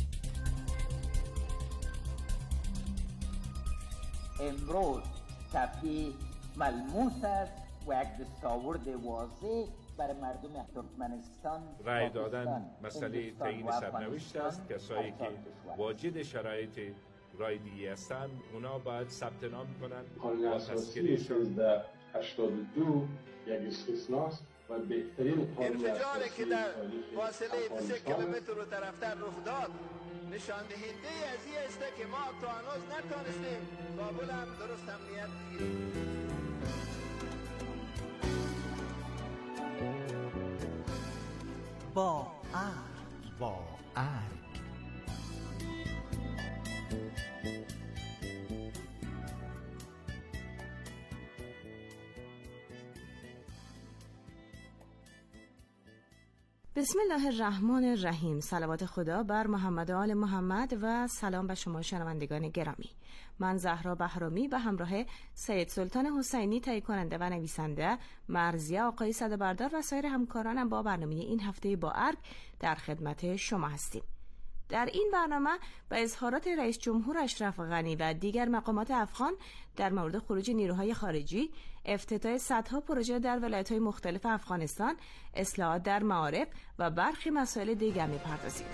امروز صفحه ملموس است و یک دستاورد واضح برای مردم ترکمنستان. رای دادن مسئله تعیین سرنوشت است. کسایی که واجد شرایط رایدی هستن اونا باید ثبت نام کنن. قانون اساسی سیزده هشتاد و دو یک استثناست و بهترین قانون انفجاری که در فاصله دو سه کیلومتر رو طرفتر رخ داد نشان دهنده از این است که ما تا هنوز نتونستیم کابل هم درست امنیت بگیریم. با ارگ با ارگ بسم الله الرحمن الرحیم. صلوات خدا بر محمد و آل محمد و سلام به شما شنوندگان گرامی. من زهرا بهرامی به همراه سید سلطان حسینی تهیه کننده و نویسنده، مرضیه آقای صدبردار و سایر همکارانم با برنامه این هفته با ارگ در خدمت شما هستیم. در این برنامه به اظهارات رئیس جمهور اشرف غنی و دیگر مقامات افغان در مورد خروج نیروهای خارجی، افتتاح صدها پروژه در ولایت‌های مختلف افغانستان، اصلاحات در معارف و برخی مسائل دیگر می‌پردازیم.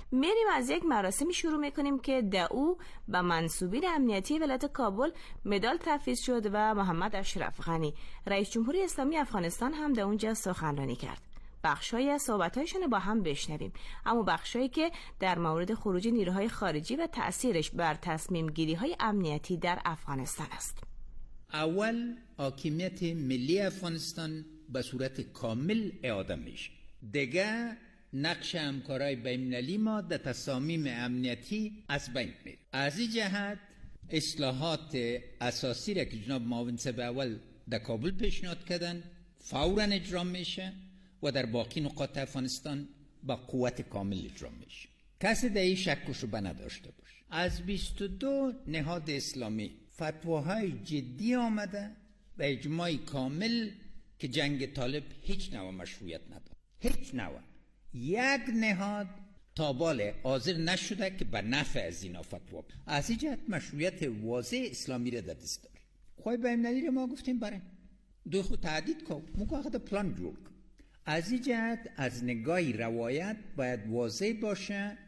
میریم از یک مراسمی شروع میکنیم که در او به منصوبین امنیتی ولایت کابل مدال تفویض شد و محمد اشرف غنی رئیس جمهوری اسلامی افغانستان هم در اونجا سخنرانی کرد. بخشایی از صحبت‌هایشون با هم بشنویم، اما بخشایی که در مورد خروج نیروهای خارجی و تأثیرش بر تصمیم گیری‌های امنیتی در افغانستان است. اول حاکمیت ملی افغانستان به صورت کامل اعاده میشه. دیگه نقش همکارای بین‌المللی ما در تصامیم امنیتی از بین میره. از این جهت اصلاحات اساسی را که جناب معاون صاحب اول در کابل پیشنهاد کردن فوراً اجرا میشه و در باقی نقاط افغانستان با قوت کامل اجرا میشه. کسی در این شک و شبهه نداشته باشه. از بیست و دو نهاد اسلامی فتواهای جدی آمده و اجماع کامل که جنگ طالب هیچ نوع مشروعیت نداره. هیچ نوع. یک نهاد تابال حاضر نشده که به نفع از اینا فتوا بده. از این جهت مشروعیت واضح اسلامی را در دست داره. خواهی بین‌المللی ما گفتیم برای دو خود تعدید کن مکو خود پلان جور کن. از این جهت از نگاه روایت باید واضح باشه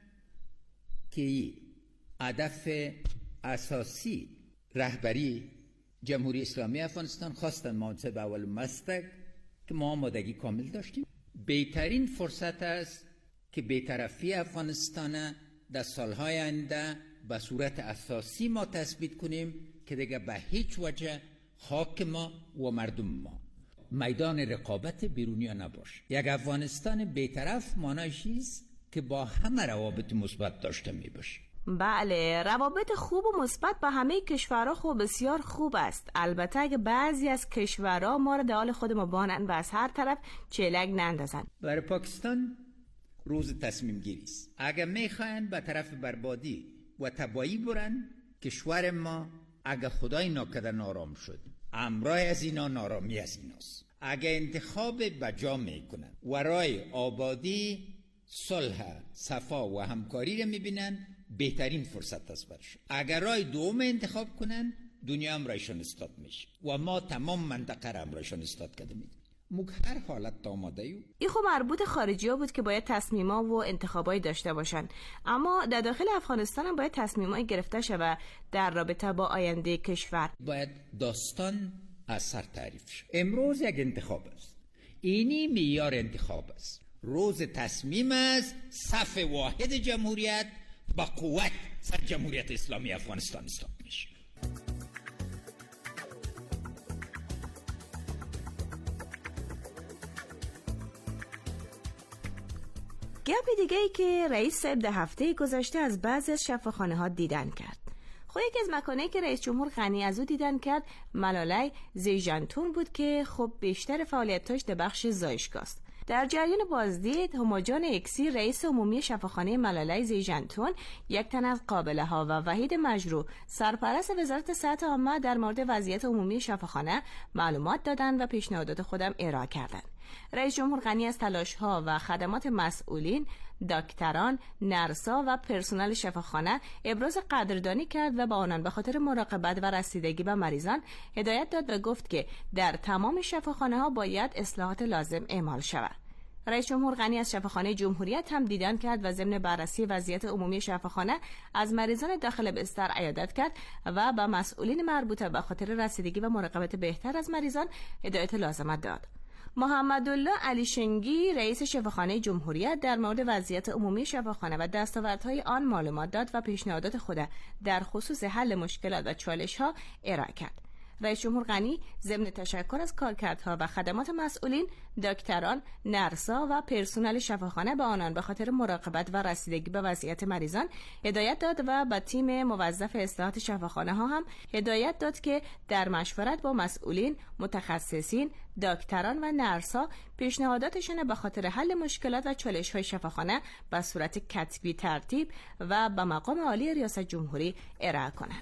که هدف اساسی رهبری جمهوری اسلامی افغانستان خواستن منصب اول مستق که ما آمادگی کامل داشتیم. بهترین فرصت است که بی‌طرفی افغانستان در سالهای آینده به صورت اساسی ما تثبیت کنیم که دیگه به هیچ وجه خاک ما و مردم ما میدان رقابت بیرونی نباشه. یک افغانستان بی‌طرف معنیش است که با همه روابط مثبت داشته می باشه. بله، روابط خوب و مثبت با همه کشورها خوب بسیار خوب است. البته اگه بعضی از کشورها ما را در حال خود ما بانند و از هر طرف چلک نندازن. برای پاکستان روز تصمیم گیری است. اگه میخواین به طرف بربادی و تباهی برن، کشور ما اگه خدای ناکرده نارام شد امرای از اینا نارامی از ایناست. اگه انتخاب بجا میکنن ورای آبادی، صلح، صفا و همکاری رو میبینن، بهترین فرصت است برشون. اگر رای دوم انتخاب کنن دنیا هم رایشان استاد میشه و ما تمام منطقه هم رایشان استاد کرده میدیم. مگ هر حالت آماده ایم. این خب مربوط خارجی ها بود که باید تصمیما و انتخابایی داشته باشن، اما در داخل افغانستان هم باید تصمیمایی گرفته شود در رابطه با آینده کشور. باید داستان از سر تعریف شد. امروز یک انتخاب است. اینی معیار انتخاب است. روز تصمیم است صف واحد جمهوریت با قوت سر جمهوریت اسلامی افغانستان استاد میشه. گپ دیگه ای که رئیس صاحب ده هفته گذشته از بعضی از شفاخانه ها دیدن کرد. خب یکی از مکانهایی که رئیس جمهور غنی از او دیدن کرد ملالای زیژنتون بود که خب بیشتر فعالیتاش در بخش زایشگاه است. در جریان بازدید هماجان اکسی رئیس عمومی شفاخانه ملالای زیژنتون، یک تن از قابله ها و وحید مجروح سرپرست وزارت صحت عامه در مورد وضعیت عمومی شفاخانه معلومات دادند و پیشنهادات خودم ارائه کردند. رئیس جمهور غنی از تلاش ها و خدمات مسئولین، دکتران، نرسا و پرسنل شفاخانه ابراز قدردانی کرد و با آنان به خاطر مراقبت و رسیدگی به مریضان هدایت داد و گفت که در تمام شفاخانه ها باید اصلاحات لازم اعمال شود. رئیس جمهور غنی از شفاخانه جمهوریت هم دیدن کرد و ضمن بررسی وضعیت عمومی شفاخانه از مریضان داخل بستر عیادت کرد و به مسئولین مربوطه به خاطر رسیدگی و مراقبت بهتر از مریضان هدایت لازمه داد. محمد الله علی شنگی رئیس شفاخانه جمهوریت در مورد وضعیت عمومی شفاخانه و دستاوردهای آن معلومات داد و پیشنهادات خود در خصوص حل مشکلات و چالش‌ها ارائه کرد. رئیس جمهور غنی ضمن تشکر از کارکردها و خدمات مسئولین، دکتران، نرسا و پرسنل شفاخانه به آنان به خاطر مراقبت و رسیدگی به وضعیت مریضان هدایت داد و به تیم موظف اصلاحات شفاخانه ها هم هدایت داد که در مشورت با مسئولین، متخصصین، دکتران و نرسا پیشنهاداتشان به خاطر حل مشکلات و چالش‌های شفاخانه به صورت کتبی ترتیب و به مقام عالی ریاست جمهوری ارائه کنند.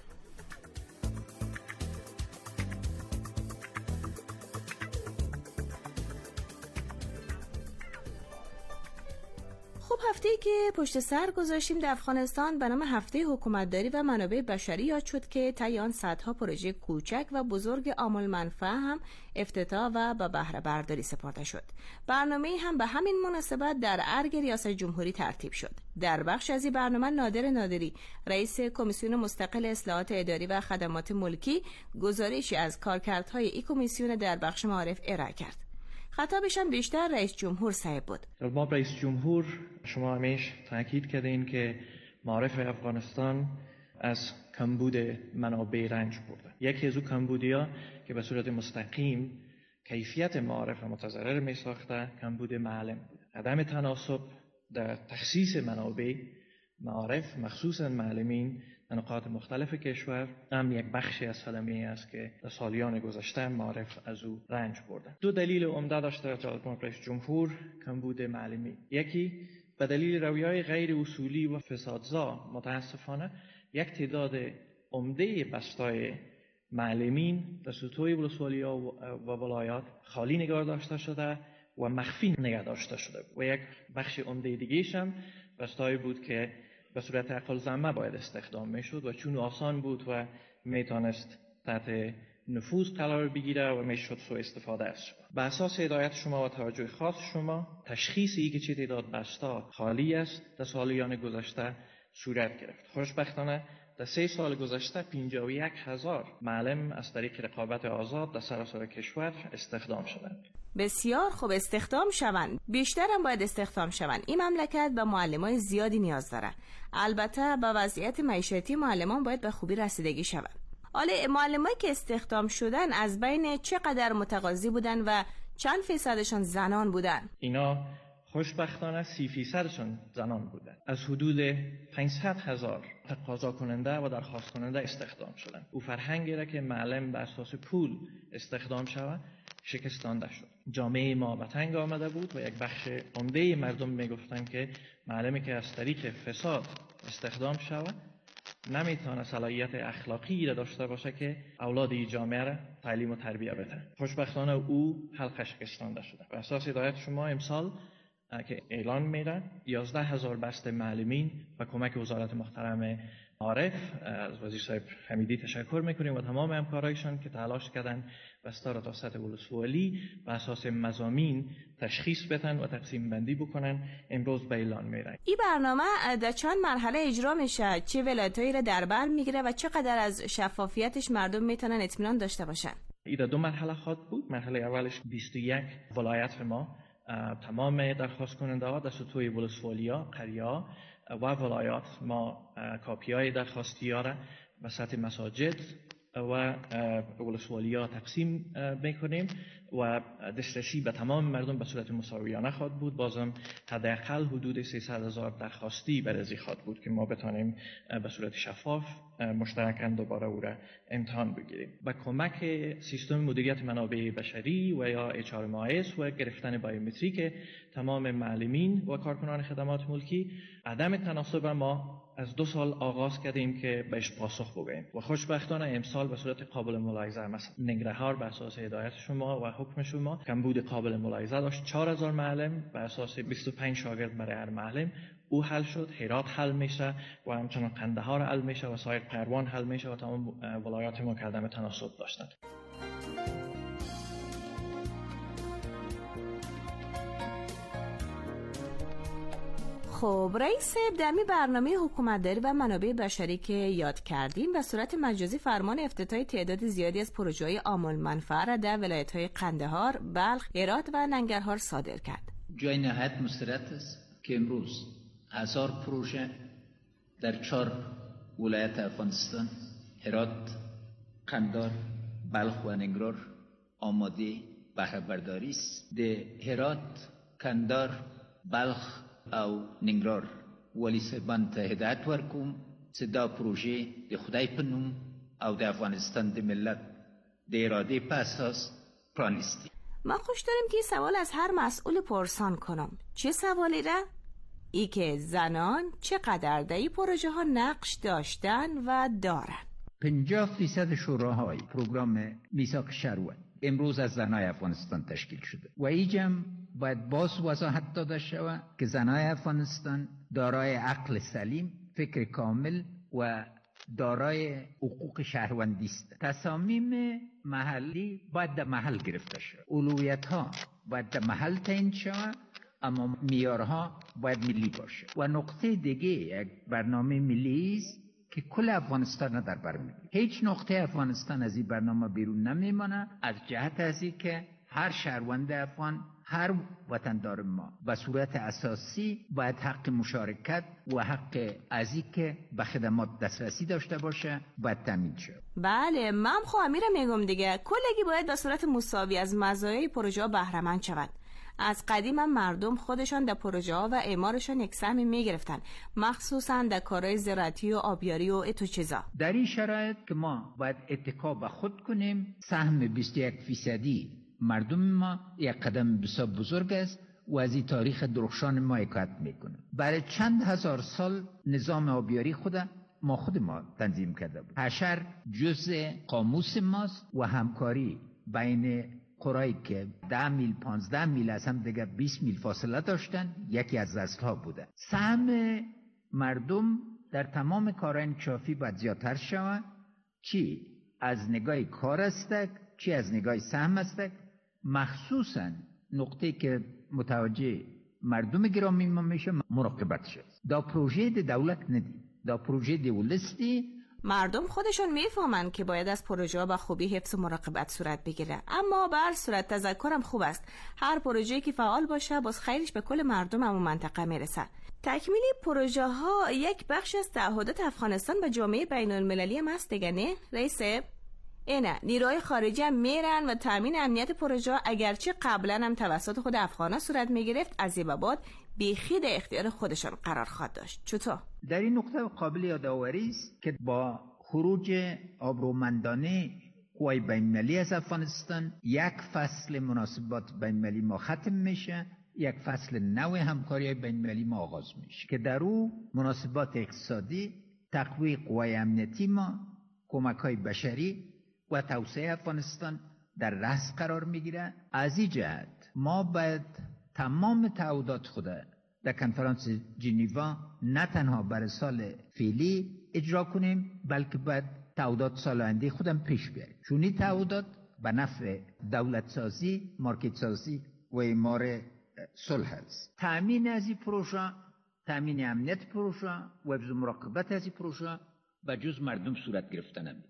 خب خب هفته‌ای که پشت سر گذاشتیم در افغانستان به نام هفته حکومتداری و منابع بشری یاد شد که طی آن صدها پروژه کوچک و بزرگ عامل منفعه هم افتتاح و به بهره برداری سپرده شد. برنامه‌ای هم به همین مناسبت در ارگ ریاست جمهوری ترتیب شد. در بخش از این برنامه نادر نادری، رئیس کمیسیون مستقل اصلاحات اداری و خدمات ملکی، گزارشی از کارکردهای این کمیسیون در بخش معارف ارائه کرد. خطابش هم بیشتر رئیس جمهور صاحب بود. جناب رئیس جمهور، شما همیشه تاکید کردین که معارف افغانستان از کمبود منابع رنج برده. یکی از اون کمبودیا که به صورت مستقیم کیفیت معارف متضرر می ساخته کمبود معلم بود. عدم تناسب در تخصیص منابع معارف مخصوصا معلمین در نقاط مختلف کشور هم یک بخشی از صدمه است که در سالیان گذشته معارف از او رنج برده. دو دلیل عمده داشته جناب رئیس جمهور کمبود معلمین. یکی به دلیل رویای غیر اصولی و فسادزا متاسفانه یک تعداد عمده بستای معلمین در سطوح ولسوالی‌ها و ولایات خالی نگاه داشته شده و مخفی نگاه داشته شده و یک بخش عمده دیگه‌ش هم بستای بود که به صورت اقل زمه باید استخدام میشد و چون آسان بود و میتونست تحت نفوذ قرار بگیره و میشد سوء استفاده از شما. به اساس هدایت شما و توجه خاص شما تشخیصی که چه تعداد بستا خالی است در سالیان گذشته صورت گرفت. خوشبختانه در سه سال گذشته پنجاه و یک هزار معلم از طریق رقابت آزاد در سراسر کشور استخدام شدند. بسیار خوب، استخدام شوند. بیشتر هم باید استخدام شوند. این مملکت به معلمای زیادی نیاز داره. البته به وضعیت معیشتی معلمان باید به خوبی رسیدگی شود. حالا معلمایی که استخدام شدن از بین چقدر متقاضی بودن و چند فیصدشان زنان بودن؟ اینا خوشبختانه سی فیصدشان زنان بودند. از حدود پانصد هزار تقاضا کننده و درخواست کننده استخدام شدند. او فرهنگی را که معلم به اساس پول استخدام شود شکستانده شد. جامعه ما به تنگ آمده بود و یک بخش عمده مردم میگفتند که معلمی که از طریق فساد استخدام شود نمیتونه صلاحیت اخلاقی را داشته باشه که اولاد این جامعه را تعلیم و تربیت بده. خوشبختانه او حلقه شکستانده شده. به اساس هدایت شما امسال که اعلان میره یازده هزار بسته معلمین و کمک وزارت محترم معارف از وزیر صاحب حمیدی تشکر میکنیم و تمام همکارایشان که تلاش کردن بسته را تا سطح ولسوالی به اساس مضامین تشخیص بدن و تقسیم بندی بکنن امروز به اعلان میره. این برنامه در چند مرحله اجرا میشه؟ چه ولایتایی را در بر میگیره و چقدر از شفافیتش مردم میتونن اطمینان داشته باشن؟ این در دو مرحله خواهد بود. مرحله اولش بیست و یک ولایت ما تمام درخواست کننده ها در سطوح ولسوالیا، قریه و ولایات ما کاپی های درخواستی ها را به سطح مساجد و ولسوالیا تقسیم میکنیم و دسترسی به تمام مردم به صورت مساویانه خواهد بود. بازم حداقل حدود سیصد هزار درخواستی بررسی خواهد بود که ما بتانیم به صورت شفاف مشترکاً دوباره او را امتحان بگیریم. با کمک سیستم مدیریت منابع بشری و یا اچ آر ام اس و گرفتن بایومتریک تمام معلمین و کارکنان خدمات ملکی، عدم تناسب ما از دو سال آغاز کردیم که بهش پاسخ بگوییم و خوشبختانه امسال به صورت قابل ملاحظه مثلا ننگرهار به اساس هدایت شما و حکم شما کمبود قابل ملاحظه داشت. چهار هزار معلم به اساس بیست و پنج شاگرد برای هر معلم او حل شد. هرات حل میشه و همچنان قندهار حل میشه و سایر پروان حل میشه و تمام ولایات ما عدم تناسب داشتند. خب رئیس دمی برنامه حکومتداری و منابع بشری که یاد کردیم به صورت مجازی فرمان افتتاح تعداد زیادی از پروژه‌های عامل منفعه را در ولایت‌های قندهار، بلخ، هرات و ننگرهار صادر کرد. جای نهایت مسرت است که امروز هزار پروژه در چهار ولایت افغانستان هرات، قندهار، بلخ و ننگرهار آماده بهره برداری است. در هرات، قندهار، بلخ او ننگرهار ولی سبان ته هدایت ورکوم صدا پروژه د خدای په نوم او د افغانستان د ملت د اراده په اساس پرانیستی. ما خوش داریم که سوال از هر مسئول پرسان کنم. چه سوالی را؟ ای که زنان چقدر در این پروژه ها نقش داشتن و دارن. پنجاه فیصد شوراهای پروگرام میثاق شهروند امروز از زنای افغانستان تشکیل شده و ایجم باید باز وضاحت داده شود که زنای افغانستان دارای عقل سلیم، فکر کامل و دارای حقوق شهروندی است. تصامیم محلی باید در محل گرفته شود، اولویت ها باید در محل تعیین شود، اما معیارها باید ملی باشه. و نقطه دیگه یک برنامه ملی است که کل افغانستان را در بر میگیره. هیچ نقطه افغانستان از این برنامه بیرون نمیمانه، از جهت از این که هر شهروند افغان، هر وطندار ما به صورت اساسی باید حق مشارکت و حق از این که به خدمات دسترسی داشته باشه باید تامین شه. بله، من خب امیرم میگم دیگه، کلگی باید به صورت مساوی از مزایای پروژه بهره مند شود. از قدیم هم مردم خودشان در پروژه ها و اعمارشان یک سهمی میگرفتن، مخصوصا در کارهای زراعتی و آبیاری و اتو چیزا. در این شرایط که ما باید اتکا به خود کنیم، سهم بیست و یک فیصدی مردم ما یک قدم بسیار بزرگ است و از این تاریخ درخشان ما حکایت میکنه. برای چند هزار سال نظام آبیاری خود ما خود ما تنظیم کرده بود. حشر جزء قاموس ماست و همکاری بین قرایی که ده میل پانزده میل از هم دیگه بیست میل فاصله داشتن یکی از اصلها بوده. سهم مردم در تمام کارهای انکشافی باید زیادتر شود، چی از نگاه کار است چی از نگاه سهم است. مخصوصا نقطه که متوجه مردم گرامی ما میشه مراقبت شد. دا پروژه دولت ندی، دا پروژه دولستی. مردم خودشون میفهمن که باید از پروژه ها به خوبی حفظ و مراقبت صورت بگیره، اما به هر صورت تذکرم خوب است، هر پروژه‌ای که فعال باشه باز خیرش به کل مردم همون منطقه میرسه. تکمیل پروژه ها یک بخش از تعهدات افغانستان به جامعه بین المللی هم هست دیگه، نه رئیس؟ اینه نیروهای خارجی هم میرن و تامین امنیت پروژه اگرچه قبلا هم توسط خود افغانا صورت میگرفت، از این به بعد بیخی در اختیار خودشان قرار خواهد داشت. چطور؟ در این نقطه قابل یادآوری است که با خروج آبرومندانه قوای بین‌المللی از افغانستان یک فصل مناسبات بین‌المللی ما ختم میشه، یک فصل نو همکاری بین‌المللی ما آغاز میشه که در او مناسبات اقتصادی، تقویت قوای امنیتی ما، کمک‌های بشری و توسعه افغانستان در رأس قرار میگیره. از این جهت ما باید تمام تعهدات خود در کنفرانس ژنو نه تنها برای سال فعلی اجرا کنیم، بلکه باید تعهدات سال آینده خودم پیش بیاریم، چون این تعهدات به نفع دولت سازی، مارکت سازی و اعمار صلح است. تامین از این پروژه، تامین امنیت پروژه و حفظ مراقبت از این پروژه به جز مردم صورت گرفته نمی‌کنه.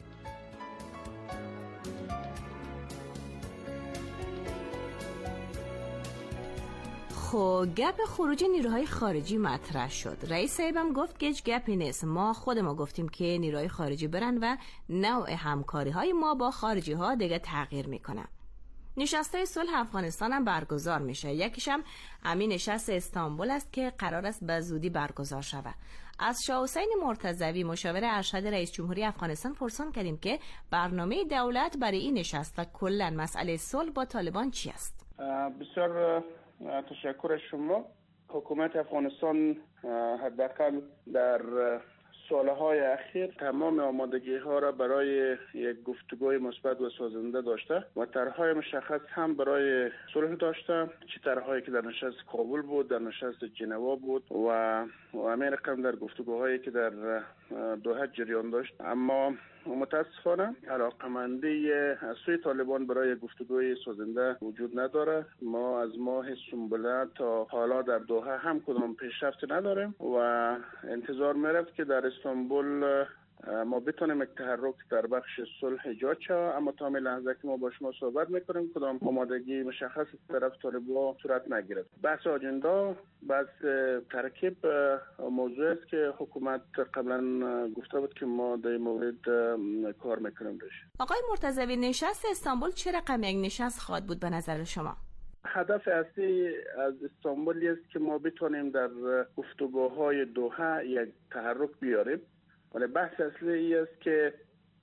خب گپ خروج نیروهای خارجی مطرح شد. رئیس صاحبم گفت که هیچ گپی نیست، ما خود ما گفتیم که نیروهای خارجی برن و نوع همکاری های ما با خارجی ها دیگه تغییر میکنه. نشستای صلح افغانستان هم برگزار میشه، یکیش هم همین نشست استانبول است که قرار است به زودی برگزار شود. از شاه حسین مرتضوی مشاور ارشد رئیس جمهوری افغانستان پرسان کردیم که برنامه دولت برای این نشست و کلا مسئله صلح با طالبان چی است. بسیار تشکر از شما. حکومت افغانستان حداقل در سالهای اخیر تمام آمادگی ها را برای یک گفتگوی مثبت و سازنده داشته و طرحهای مشخص هم برای صلح داشته، چه طرحهایی که در نشست کابل بود، در نشست ژنو بود و و همین رقم در گفتگوهایی که در دوحه جریان داشت. اما متاسفانه علاقمندی از سوی طالبان برای گفتگوی سازنده وجود نداره. ما از ماه سنبله تا حالا در دوحه هم کدام پیشرفت نداریم و انتظار میرفت که در استانبول ما بتونیم یک تحرک در بخش صلح ایجاد شود، اما تا همین لحظه که ما با شما صحبت میکنیم کدام آمادگی مشخص طرف طالبان صورت نگرفت. بحث آجندا بحث ترکیب موضوع است که حکومت قبلا گفته بود که ما در این مورد کار میکنیم روش. آقای مرتضوی، نشست استانبول چه رقم یک نشست خواهد بود به نظر شما؟ هدف اصلی از استانبول است که ما بتونیم در گفتگوهای دوحه یک تحرک بیاریم، ولی بحث اصلی ای است که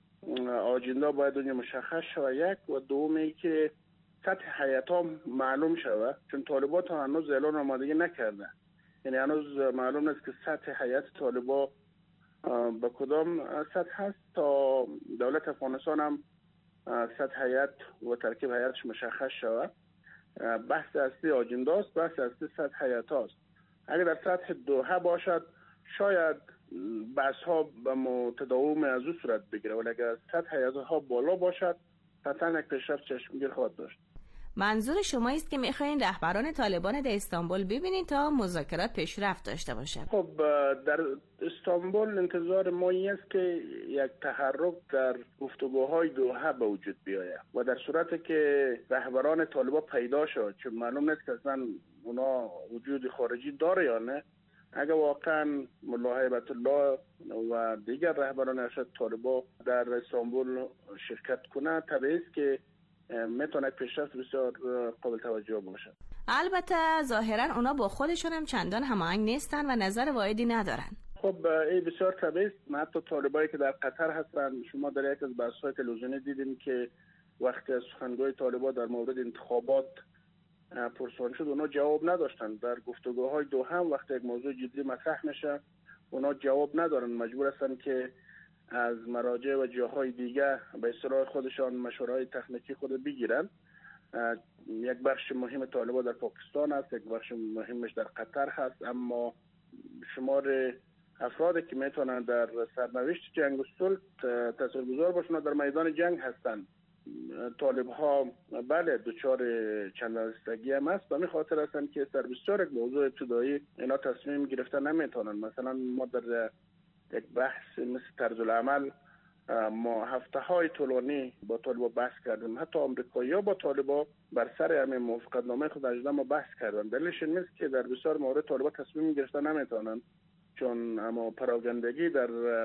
آجندا باید اونجا مشخص شود، یک و دومی که سطح هیئت ها معلوم شود، چون طالبان تا هنوز اعلان آمادگی نکرده، یعنی هنوز معلوم نیست که سطح هیئت طالبان به کدام سطح هست تا دولت افغانستان هم سطح هیئت و ترکیب هیئتش مشخص شود. بحث اصلی آجنده است، بحث اصلی سطح هیئت است. اگر در سطح دوحه باشد شاید بحث ها به متداوم از او صورت بگیره، ولی اگر سطح هیئت ها بالا باشد قطعا یک پیشرفت چشمگیر خواهد داشت. منظور شما است که میخواین رهبران طالبان در استانبول ببینید تا مذاکرات پیشرفت داشته باشد؟ خب در استانبول انتظار ما این است که یک تحرک در گفتگوهای دوحه به وجود بیاید و در صورتی که رهبران طالبان پیدا شد، چون معلوم نیست که اصلا اونا وجود خارجی داره یا نه، اگر واقعا ملا هیبت الله و دیگر رهبران ارشد طالبان در استانبول شرکت کنه، طبیعی است که میتونه پیشرفت بسیار قابل توجه باشد. البته ظاهرا اونا با خودشون هم چندان هماهنگ نیستن و نظر واحدی ندارن. خب این بسیار طبیعی است. حتی طالبایی که در قطر هستن، شما در یک از بحث‌های تلویزیونی دیدیم که وقتی از سخنگوی طالبان در مورد انتخابات پرسان شد اونا جواب نداشتن. در گفتگوهای دو هم وقتی یک موضوع جدی مطرح میشه اونا جواب ندارن، مجبور هستن که از مراجع و جاهای دیگه به اصطلاح خودشان مشوره‌های تکنیکی خود بگیرن. یک بخش مهم طالبان در پاکستان است، یک بخش مهمش در قطر هست، اما شمار افرادی که میتونن در سرنوشت جنگ و صلح تاثیرگذار باشن در میدان جنگ هستن. طالب ها بله دوچار چند رستگی هم است، به همین خاطر هستن که در بسیار یک موضوع ابتدایی اینا تصمیم گرفتن نمیتونن. مثلا ما در یک بحث مثل طرز العمل ما هفته های طولانی با طالبا بحث کردیم، حتی آمریکایی‌ها با طالبا بر سر همین موافقتنامه خود اجدا ما بحث کردن. دلیلش این است که در بسیار مورد طالبا تصمیم گرفتن نمیتونن، چون اما پراگندگی در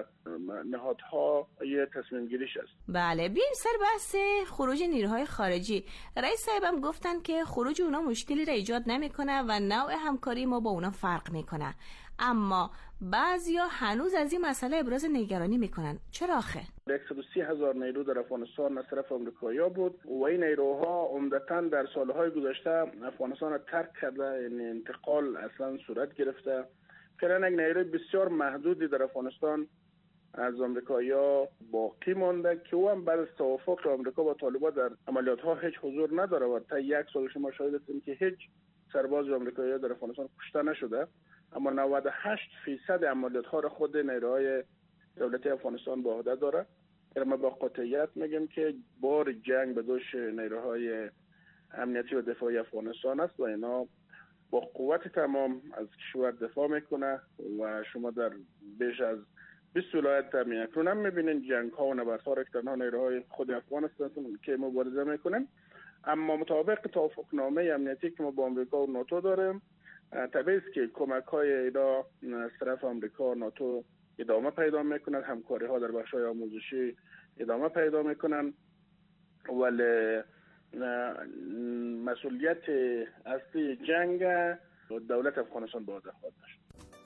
نهادها یه تصمیم گیریش است. بله، بیم سر بحث خروج نیروهای خارجی. رئیس صاحبم گفتن که خروج اونا مشکلی را ایجاد نمیکنه و نوع همکاری ما با اونا فرق میکنه، اما بعضیا هنوز از این مسئله ابراز نگرانی میکنن. چرا آخه؟ صد و سی هزار نیرو در افغانستان از طرف آمریکایی‌ها بود و این نیروها عمدتاً در سالهای گذشته افغانستان را ترک کرده، یعنی انتقال اصلا صورت گرفته. فعلا یک نیروی بسیار محدودی در افغانستان از آمریکایی‌ها باقی مانده که او هم بعد از توافق آمریکا با طالبان در عملیات‌ها هیچ حضور نداره و تا یک سال شما شاهد هستیم که هیچ سرباز آمریکایی در افغانستان کشته نشده، اما نود و هشت فیصد عملیات‌ها را خود نیروهای دولتی افغانستان به عهده داره. ما با قاطعیت میگیم که بار جنگ به دوش نیروهای امنیتی و دفاعی افغانستان است و اینا با قوت تمام از کشور دفاع میکنه و شما در بیش از بیست ولایت همین اکنون هم میبینین جنگ ها و نبردها را که تنها نیروهای خود افغانستان که مبارزه میکنن. اما مطابق توافقنامه امنیتی که ما با آمریکا و ناتو داریم، طبیعی است که کمک های اینا از طرف آمریکا و ناتو ادامه پیدا میکنند، همکاری ها در بخش های آموزشی ادامه پیدا میکنند، ولی مسئولیت اصلی جنگ دولت افغانستان به عهده خواهد داشت.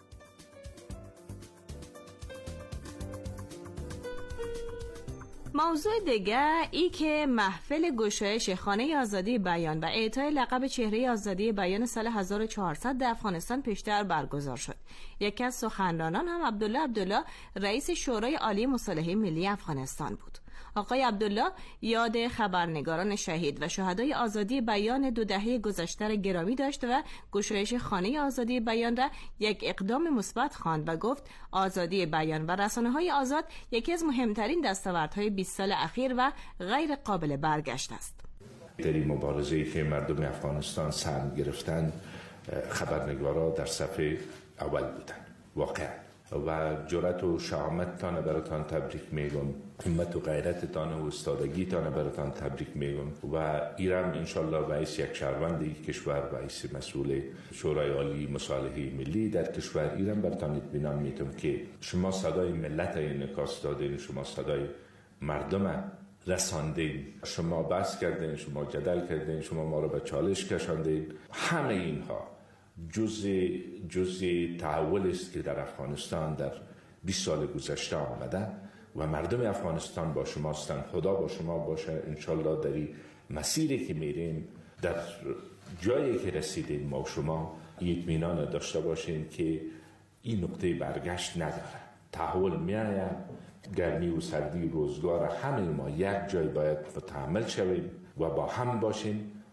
موضوع دیگه ای که محفل گشایش خانه آزادی بیان و اعطای لقب چهره آزادی بیان سال هزار و چهارصد در افغانستان پیشتر برگزار شد. یکی از سخنرانان هم عبدالله عبدالله رئیس شورای عالی مصالحه ملی افغانستان بود. آقای عبدالله یاد خبرنگاران شهید و شهدای آزادی بیان دو دهه گذشته را گرامی داشت و گشایش خانه آزادی بیان را یک اقدام مثبت خواند و گفت آزادی بیان و رسانه‌های آزاد یکی از مهمترین دستاوردهای بیست سال اخیر و غیر قابل برگشت است. در این مبارزه‌ای که مردم افغانستان سهم گرفتن، خبرنگارا در صف اول بودن واقعا و جرأت و شهامتتان براتان تبریک میگم، همت و غیرتتان و استادگیتان براتان تبریک میگم و ایران انشالله رئیس یک شهروند کشور و رئیس مسئول شورای عالی مصالحه ملی در کشور ایران براتان اطمینان میدم که شما صدای ملت انعکاس دادین، شما صدای مردم رساندین، شما بحث کردین، شما جدل کردین، شما ما رو به چالش کشاندین. همه اینها جزء جزء تحول است که در افغانستان در بیست سال گذشته آمده و مردم افغانستان با شما هستند. خدا با شما باشه انشالله در این مسیری که میریم، در جایی که رسیدیم ما و شما اطمینان داشته باشیم که این نقطه برگشت نداره. تحول میآید، گرمی و سردی روزگار همه ما یک جای باید متحمل شویم و با هم باشیم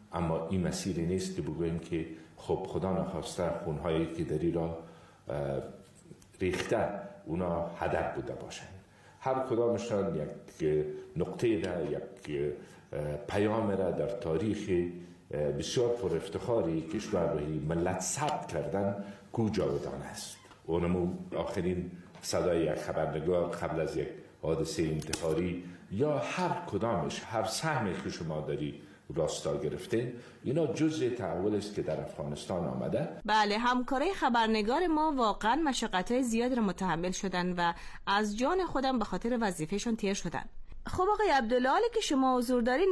اما این مسیری نیست که بگوییم که خب خدا نخواسته خونهایی که در ایران ریخته اونا هدر بوده باشند. هر کدامشان یک نقطه را، یک پیام را در تاریخ بسیار پر افتخاری کشور و ملت ثبت کردن کو جاودان است. اونمو آخرین صدای یک خبرنگار قبل از یک حادثه انتحاری یا هر کدامش، هر سهمی که شما داری راستا گرفته، اینا جزء تحول است که در افغانستان آمده. بله، همکارای خبرنگار ما واقعا مشقت‌های زیاد را متحمل شدن و از جان خودم به خاطر وظیفهشون تیر شدن. خب آقای عبدالله، که شما حضور دارین،